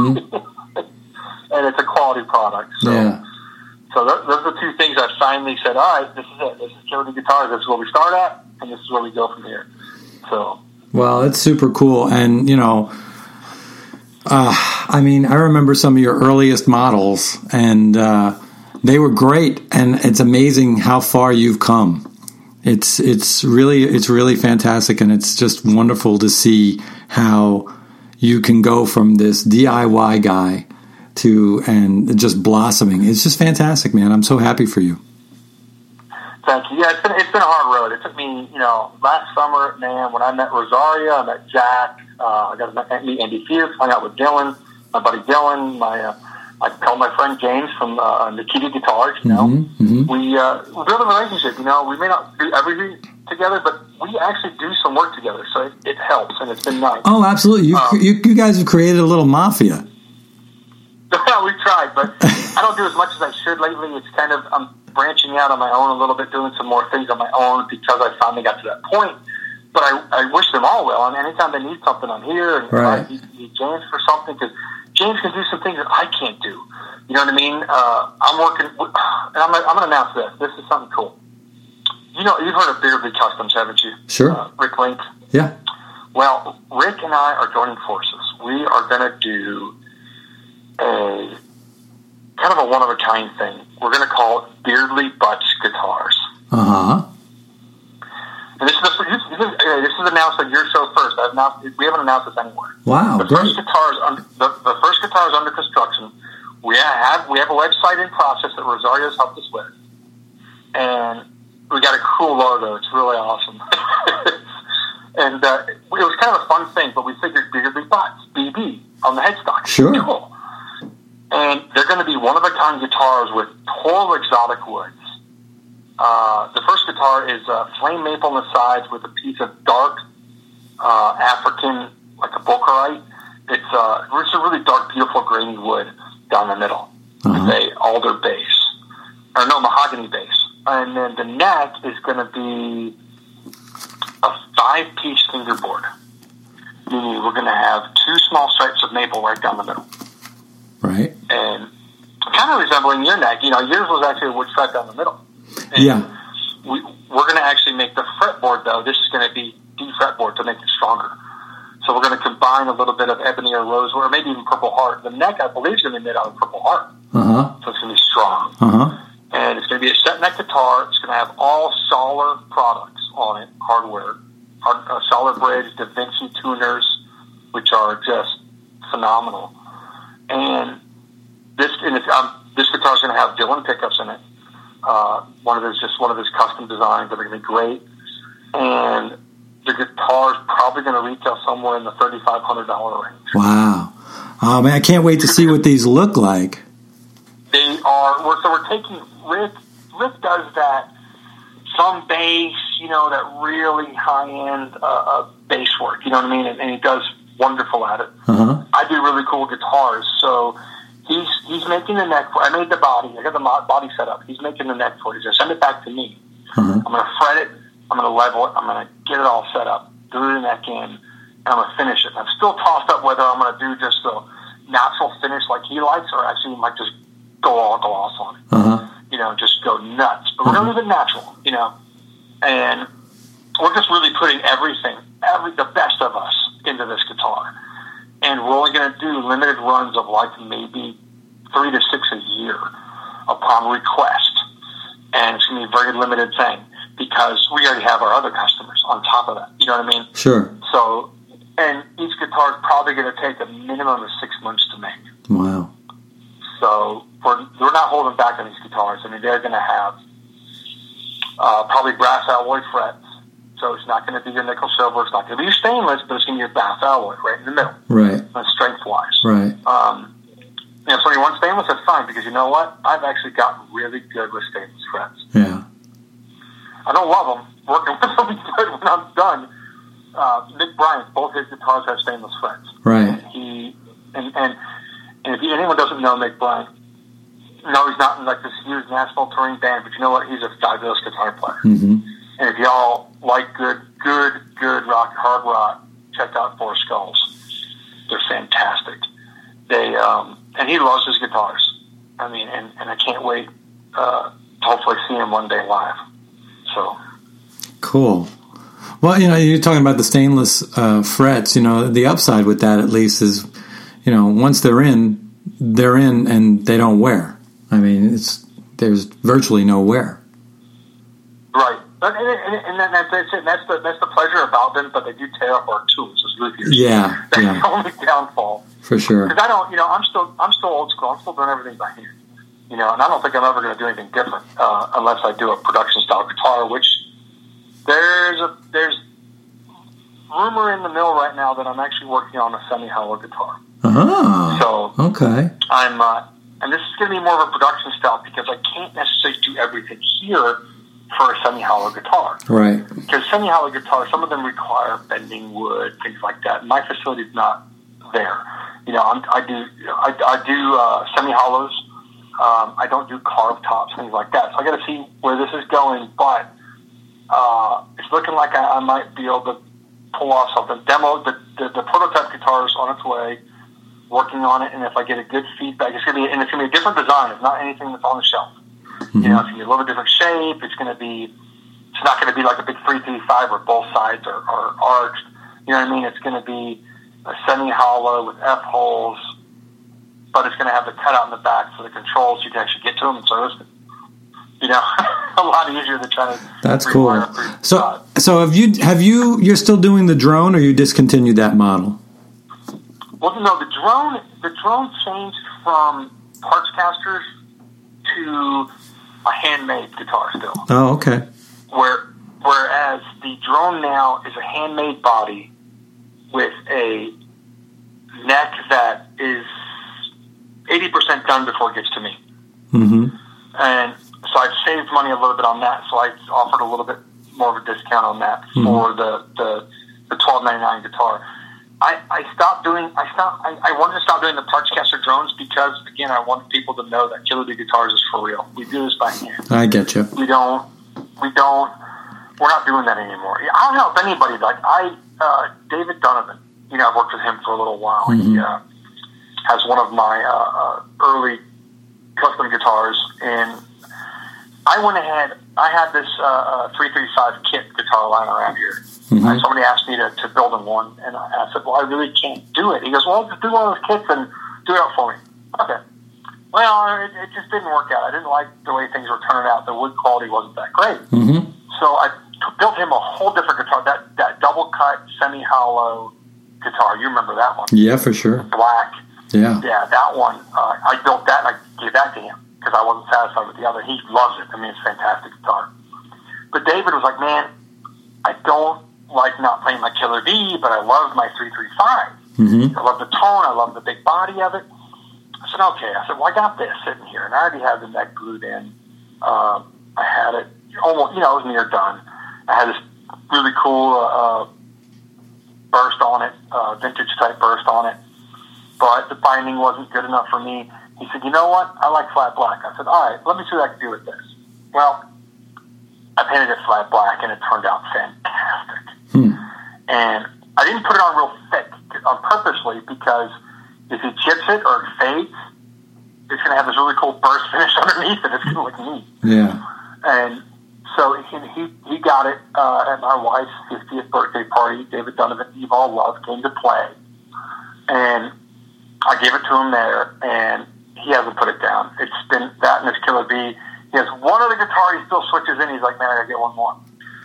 and it's a quality product. So, so those are the two things I finally said. All right, this is it. This is Killer Bee Guitars. This is where we start at, and this is where we go from here. So, well, it's super cool, and I remember some of your earliest models, and They were great, and it's amazing how far you've come. It's really fantastic, and it's just wonderful to see how you can go from this DIY guy and just blossoming. It's just fantastic, man. I'm so happy for you. Thank you. Yeah, it's been a hard road. It took me, last summer, man, when I met Rosario, I met Jack, I got to meet Andy Fields, hung out with Dylan, my buddy Dylan, I called my friend James from Nikita Guitars, We build a relationship, we may not do everything together, but we actually do some work together, so it helps, and it's been nice. Oh, absolutely. You guys have created a little mafia. We tried, but I don't do as much as I should lately. It's kind of, I'm branching out on my own a little bit, doing some more things on my own because I finally got to that point. But I wish them all well, and anytime they need something, I'm here, and right. I need James for something, because James can do some things that I can't do. You know what I mean? I'm working, and I'm going to announce this. This is something cool. You've heard of Beardly Customs, haven't you? Sure. Rick Link? Yeah. Well, Rick and I are joining forces. We are going to do a kind of a one-of-a-kind thing. We're going to call it Beardly Butts Guitars. Uh-huh. And this is announced on your show first. We haven't announced this anywhere. Wow, the first guitar is under construction. We have a website in process that Rosario's helped us with, and we got a cool logo. It's really awesome. And it was kind of a fun thing, but we figured Beardly Butts, BB, on the headstock. Sure. Cool. And they're going to be one-of-a-kind guitars with total exotic woods. The first guitar is flame maple on the sides with a piece of dark African, like a Bokerite. It's a really dark, beautiful, grainy wood down the middle with a alder base. Mahogany base. And then the neck is going to be a 5-piece fingerboard. Meaning we're going to have 2 small stripes of maple right down the middle. Right. And kind of resembling your neck. Yours was actually a wood stripe down the middle. And yeah. We're going to actually make the fretboard, though. This is going to be D fretboard to make it stronger. So we're going to combine a little bit of ebony or rosewood, or maybe even purple heart. The neck, I believe, is going to be made out of purple heart. Uh-huh. So it's going to be strong. Uh-huh. And it's going to be a set neck guitar. It's going to have all Solar products on it, hardware. Solar Bridge, Da Vinci tuners, which are just phenomenal. And this guitar is going to have Dylan pickups in it. One of his custom designs that are going to be great. And the guitar is probably going to retail somewhere in the $3,500 range. Wow. Oh, man, I can't wait to see what these look like. They are, so we're taking, Rick does that, some bass, that really high-end bass work, you know what I mean? And he does wonderful at it. Uh-huh. I do really cool guitars, so he's making the neck for, I made the body, I got the body set up, he's making the neck for it, he's going to send it back to me. Uh-huh. I'm going to fret it, I'm going to level it, I'm going to get it all set up, do the neck in, and I'm going to finish it. I'm still tossed up whether I'm going to do just the natural finish like he likes, or actually might just go all gloss on it. Uh-huh. Just go nuts. But we're going to leave it natural, and we're just really putting the best of us into this guitar. And we're only going to do limited runs of like maybe 3 to 6 a year upon request. And it's going to be a very limited thing because we already have our other customers on top of that. You know what I mean? Sure. So, and each guitar is probably going to take a minimum of 6 months to make. Wow. So we're not holding back on these guitars. I mean, they're going to have probably brass alloy frets. So it's not going to be your nickel silver. It's not going to be your stainless, but it's going to be your brass alloy right in the middle. Right. Strength-wise. Right. So you want stainless, that's fine, because you know what? I've actually gotten really good with stainless frets. Yeah. I don't love them. Working with them is good when I'm done. Mick Bryant, both his guitars have stainless frets. Right. And if anyone doesn't know Mick Bryant, no, he's not in like this huge national touring band, but you know what? He's a fabulous guitar player. Mm-hmm. And if y'all like good rock, hard rock, check out Four Skulls. They're fantastic. And he loves his guitars. I mean, and I can't wait to hopefully see him one day live. So cool. Well, you're talking about the stainless frets. The upside with that at least is, once they're in and they don't wear. I mean, it's there's virtually no wear. Right. And that's it. That's the pleasure about them, but they do tear up our tools. Yeah. That's the only downfall. For sure. Because I don't, I'm still old school. I'm still doing everything by hand. And I don't think I'm ever going to do anything different unless I do a production style guitar, which there's rumor in the mill right now that I'm actually working on a semi-hollow guitar. Oh. So okay. I'm, and this is going to be more of a production style because I can't necessarily do everything here for a semi-hollow guitar. Right. Because semi-hollow guitars, some of them require bending wood, things like that. My facility's not there. I do semi-hollows. I don't do carved tops, things like that. So I got to see where this is going, but it's looking like I might be able to pull off something. The prototype guitar is on its way, working on it, and if I get a good feedback, it's going to be a different design. It's not anything that's on the shelf. Mm-hmm. It's going to be a little bit different shape. It's not going to be like a big 335 where both sides are arched. You know what I mean? It's going to be a semi-hollow with F-holes, but it's going to have the cutout in the back for the controls so you can actually get to them and service them. A lot easier than trying to. That's cool. So you're still doing the drone, or you discontinued that model? Well, no, the drone changed from parts casters to a handmade guitar still. Oh, okay. Whereas the drone now is a handmade body with a neck that is 80% done before it gets to me. Mm-hmm. And so I've saved money a little bit on that, so I offered a little bit more of a discount on that for the $12.99 guitar. I wanted to stop doing the parts caster drones because, again, I want people to know that Killer Bee Guitars is for real. We do this by hand. I get you. We're not doing that anymore. I don't help anybody. David Donovan, I've worked with him for a little while. Mm-hmm. He has one of my early custom guitars, and I went ahead. I had this 335 kit guitar lying around here. Mm-hmm. Somebody asked me to build him one, and I said, well, I really can't do it. He goes, well, just do one of those kits and do it out for me. Okay. Well, it just didn't work out. I didn't like the way things were turning out. The wood quality wasn't that great. Mm-hmm. So I built him a whole different guitar, that double-cut, semi-hollow guitar. You remember that one? Yeah, for sure. Black. Yeah. Yeah, that one. I built that, and I gave that to him because I wasn't satisfied with the other. He loves it. I mean, it's a fantastic guitar. But David was like, man, I don't like not playing my Killer Bee, but I love my 335. Mm-hmm. I love the tone. I love the big body of it. I said, okay. I said, well, I got this sitting here, and I already had the neck glued in. I had it almost, it was near done. I had this really cool burst on it, vintage type burst on it, but the binding wasn't good enough for me. He said, you know what? I like flat black. I said, all right, let me see what I can do with this. Well, I painted it flat black, and it turned out fantastic. And I didn't put it on real thick on purposely because if he chips it or it fades, it's going to have this really cool burst finish underneath, and it's going to look neat. Yeah. And so he got it at my wife's 50th birthday party. David Donovan, Eve All Love, came to play. And I gave it to him there, and he hasn't put it down. It's been that and his Killer Bee. He has one other guitar he still switches in. He's like, man, I got to get one more.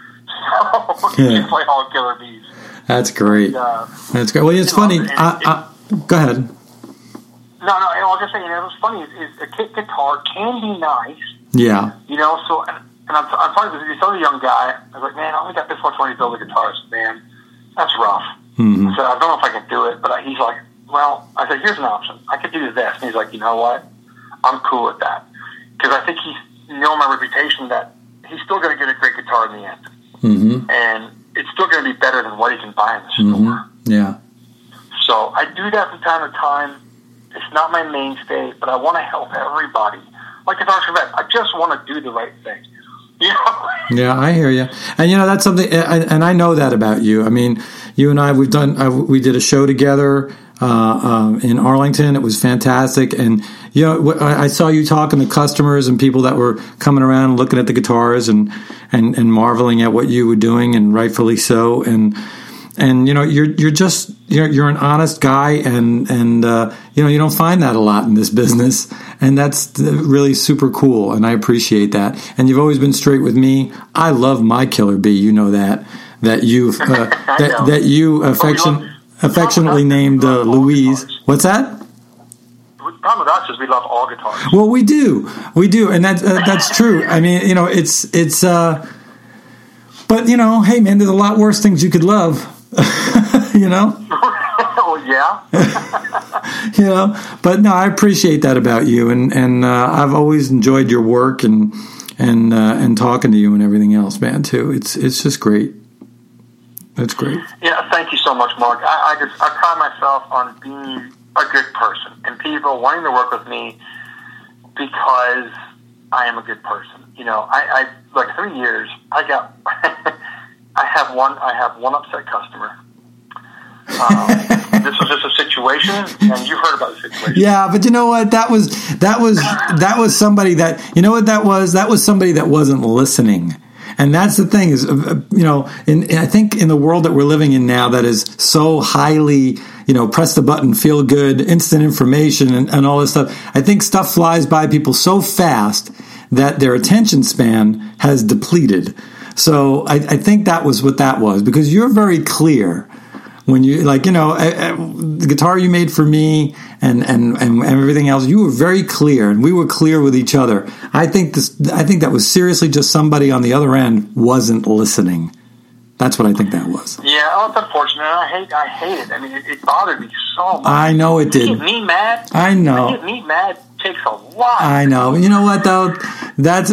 So he can play all Killer Bees. That's great. That's great. Well, it's funny. Go ahead. No, I was just saying, what's funny is a kit guitar can be nice. Yeah. So, and I'm talking to this other young guy. I was like, man, I only got this much money to build a guitar. I said, man, that's rough. Mm-hmm. I said, I don't know if I can do it, but he's like, well, I said, here's an option. I could do this. And he's like, you know what? I'm cool with that. Because I think he's my reputation that he's still going to get a great guitar in the end. Mm-hmm. And it's still going to be better than what he can buy in the store. Mm-hmm. Yeah. So I do that from time to time. It's not my mainstay, but I want to help everybody. Like Guitars for Vets, I just want to do the right thing. Yeah, I hear you. And that's something, and I know that about you. I mean, you and I, we did a show together in Arlington. It was fantastic. And I saw you talking to customers and people that were coming around and looking at the guitars and marveling at what you were doing, and rightfully so. And you're just you're an honest guy, and you don't find that a lot in this business, and that's really super cool, and I appreciate that. And you've always been straight with me. I love my Killer Bee. You know that you that you affectionately named Louise. What's that? The problem with us is we love all guitars. Well, we do, and that's true. I mean, it's. But hey, man, there's a lot worse things you could love. Well, yeah. But no, I appreciate that about you, and I've always enjoyed your work and talking to you and everything else, man. Too. It's just great. That's great. Yeah, thank you so much, Mark. I pride myself on being a good person and people wanting to work with me because I am a good person. I like 3 years. I have one upset customer. This was just a situation, and you heard about the situation. Yeah, but you know what? That was somebody that, you know what that was? That was somebody that wasn't listening. And that's the thing is, I think in the world that we're living in now, that is so highly, press the button, feel good, instant information, and all this stuff. I think stuff flies by people so fast that their attention span has depleted. So I think that was what that was, because you're very clear when you the guitar you made for me and everything else. You were very clear, and we were clear with each other. I think that was seriously just somebody on the other end wasn't listening. That's what I think that was. Yeah, it's unfortunate. I hate it. I mean, it bothered me so much. I know it did. To get me mad. I know. To get me mad takes a lot. I know. You know what though? That's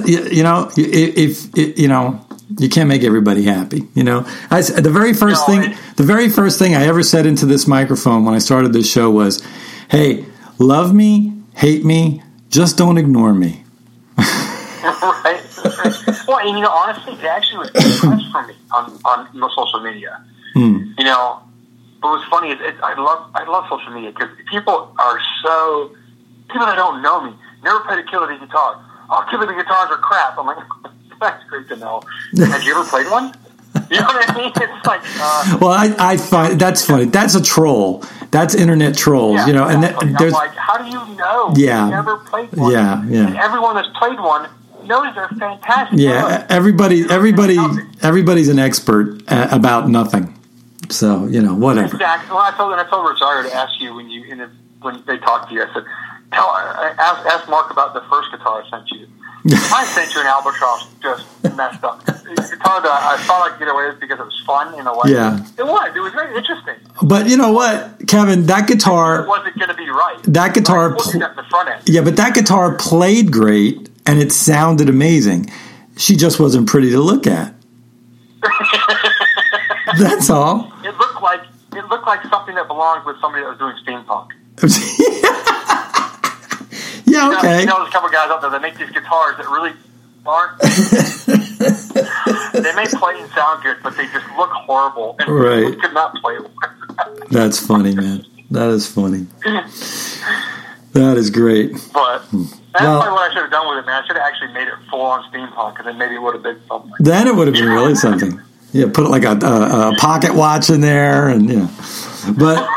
if you can't make everybody happy. The very first thing I ever said into this microphone when I started this show was, "Hey, love me, hate me, just don't ignore me." Right. Well, and honestly, it actually was a press for me on social media. But what's funny is I love social media because people that don't know me never played a Killer Bee guitar. Oh, Killer Bee guitars are crap. I'm like, that's great to know. Have you ever played one? You know what I mean? It's like. Well, I find that's funny. That's a troll. That's internet trolls. Yeah, and I'm like, how do you know? Yeah. You never played one. Yeah. And everyone that's played one knows they're fantastic. Yeah, everybody's an expert about nothing. So whatever. Exactly. Well, I told Rosario to ask you when they talked to you. I said, ask Mark about the first guitar I sent you. I sent you an Albatross, just messed up. The guitar that I thought I could get away with because it was fun in a way. Yeah, it was very interesting. But you know what, Kevin, that guitar wasn't going to be right. That guitar, at the front end. Yeah, but that guitar played great and it sounded amazing. She just wasn't pretty to look at. That's all. It looked like something that belonged with somebody that was doing steampunk. Yeah, okay. There's a couple of guys out there that make these guitars that really aren't. They may play and sound good, but they just look horrible, and right. We could not play them. That's funny, man. That is funny. That is great. But that's probably what I should have done with it, man. I should have actually made it full-on steampunk, and then maybe it would have been something. Then it would have been really something. Yeah, put like a pocket watch in there, and but.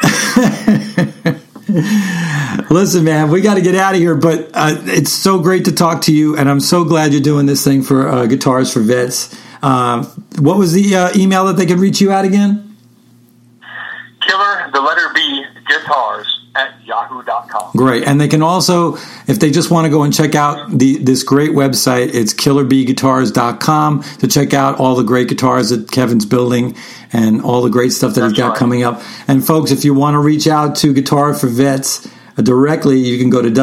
Listen, man, we got to get out of here, but it's so great to talk to you, and I'm so glad you're doing this thing for Guitars for Vets. What was the email that they could reach you at again? Killer, the letter B, guitars @yahoo.com. Great, and they can also, if they just want to go and check out this great website, it's killerbeeguitars.com to check out all the great guitars that Kevin's building and all the great stuff that he's got coming up. And folks, if you want to reach out to Guitar for Vets directly, you can go to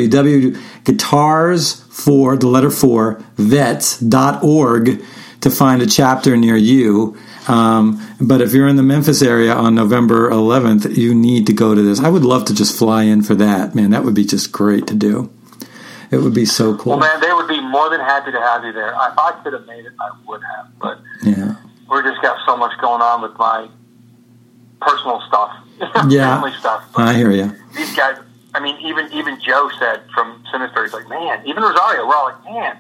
www.guitars4vets.org to find a chapter near you. But if you're in the Memphis area on November 11th, you need to go to this. I would love to just fly in for that, man. That would be just great to do. It would be so cool. Well, man, they would be more than happy to have you there. If I could have made it, I would have. But yeah, we just got so much going on with my personal stuff, family stuff. But I hear you. These guys, I mean, even Joe said from Sinister, he's like, man, even Rosario, we're all like, man.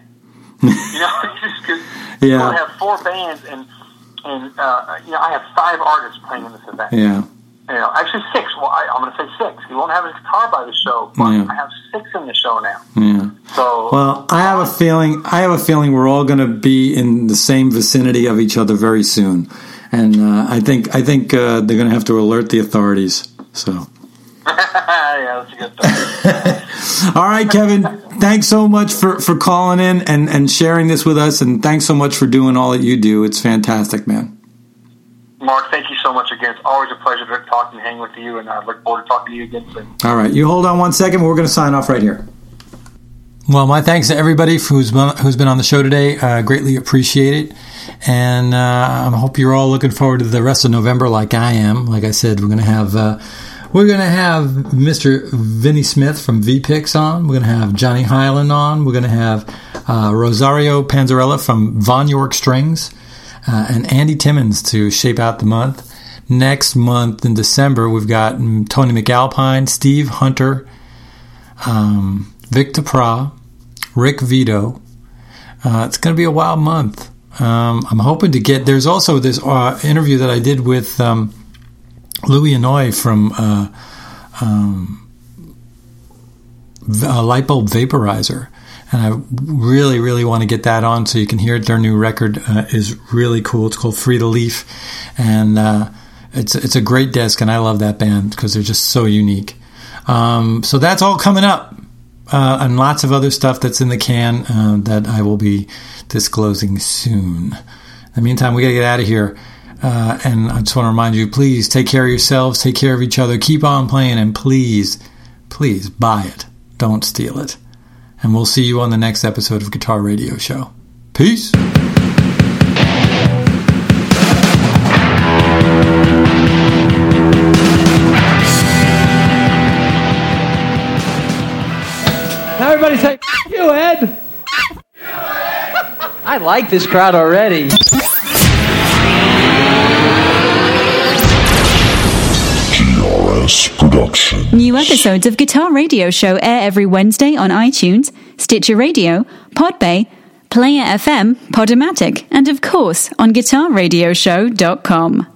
We have 4 bands and I have 5 artists playing in this event. Yeah. Actually 6. Well, I'm going to say 6. He won't have his guitar by the show, but I have 6 in the show now. Yeah. So, well, I have a feeling we're all going to be in the same vicinity of each other very soon, and I think they're going to have to alert the authorities. So. Yeah, that's a good thing. All right, Kevin. Thanks so much for calling in and sharing this with us, and thanks so much for doing all that you do. It's fantastic, man. Mark, thank you so much again. It's always a pleasure to talk and hang with you, and I look forward to talking to you again soon. All right, you hold on one second. We're going to sign off right here. Well, my thanks to everybody who's been on the show today. Greatly appreciate it, and I hope you're all looking forward to the rest of November, like I am. Like I said, we're going to have Mr. Vinny Smith from VPix on. We're going to have Johnny Hyland on. We're going to have Rosario Panzarella from Von York Strings. And Andy Timmons to shape out the month. Next month in December, we've got Tony McAlpine, Steve Hunter, Vic Duprat, Rick Vito. It's going to be a wild month. I'm hoping to get... There's also this interview that I did with Louis Hanoi from Light Bulb Vaporizer. And I really, really want to get that on so you can hear it. Their new record is really cool. It's called Free to Leaf. And it's a great disc, and I love that band because they're just so unique. So that's all coming up. And lots of other stuff that's in the can that I will be disclosing soon. In the meantime, we got to get out of here. And I just want to remind you, please take care of yourselves, take care of each other, keep on playing, and please, please buy it. Don't steal it. And we'll see you on the next episode of Guitar Radio Show. Peace. Now everybody say, "F you, Ed." I like this crowd already. Production. New episodes of Guitar Radio Show air every Wednesday on iTunes, Stitcher Radio, Podbay, Player FM, Podomatic, and of course on GuitarRadioshow.com.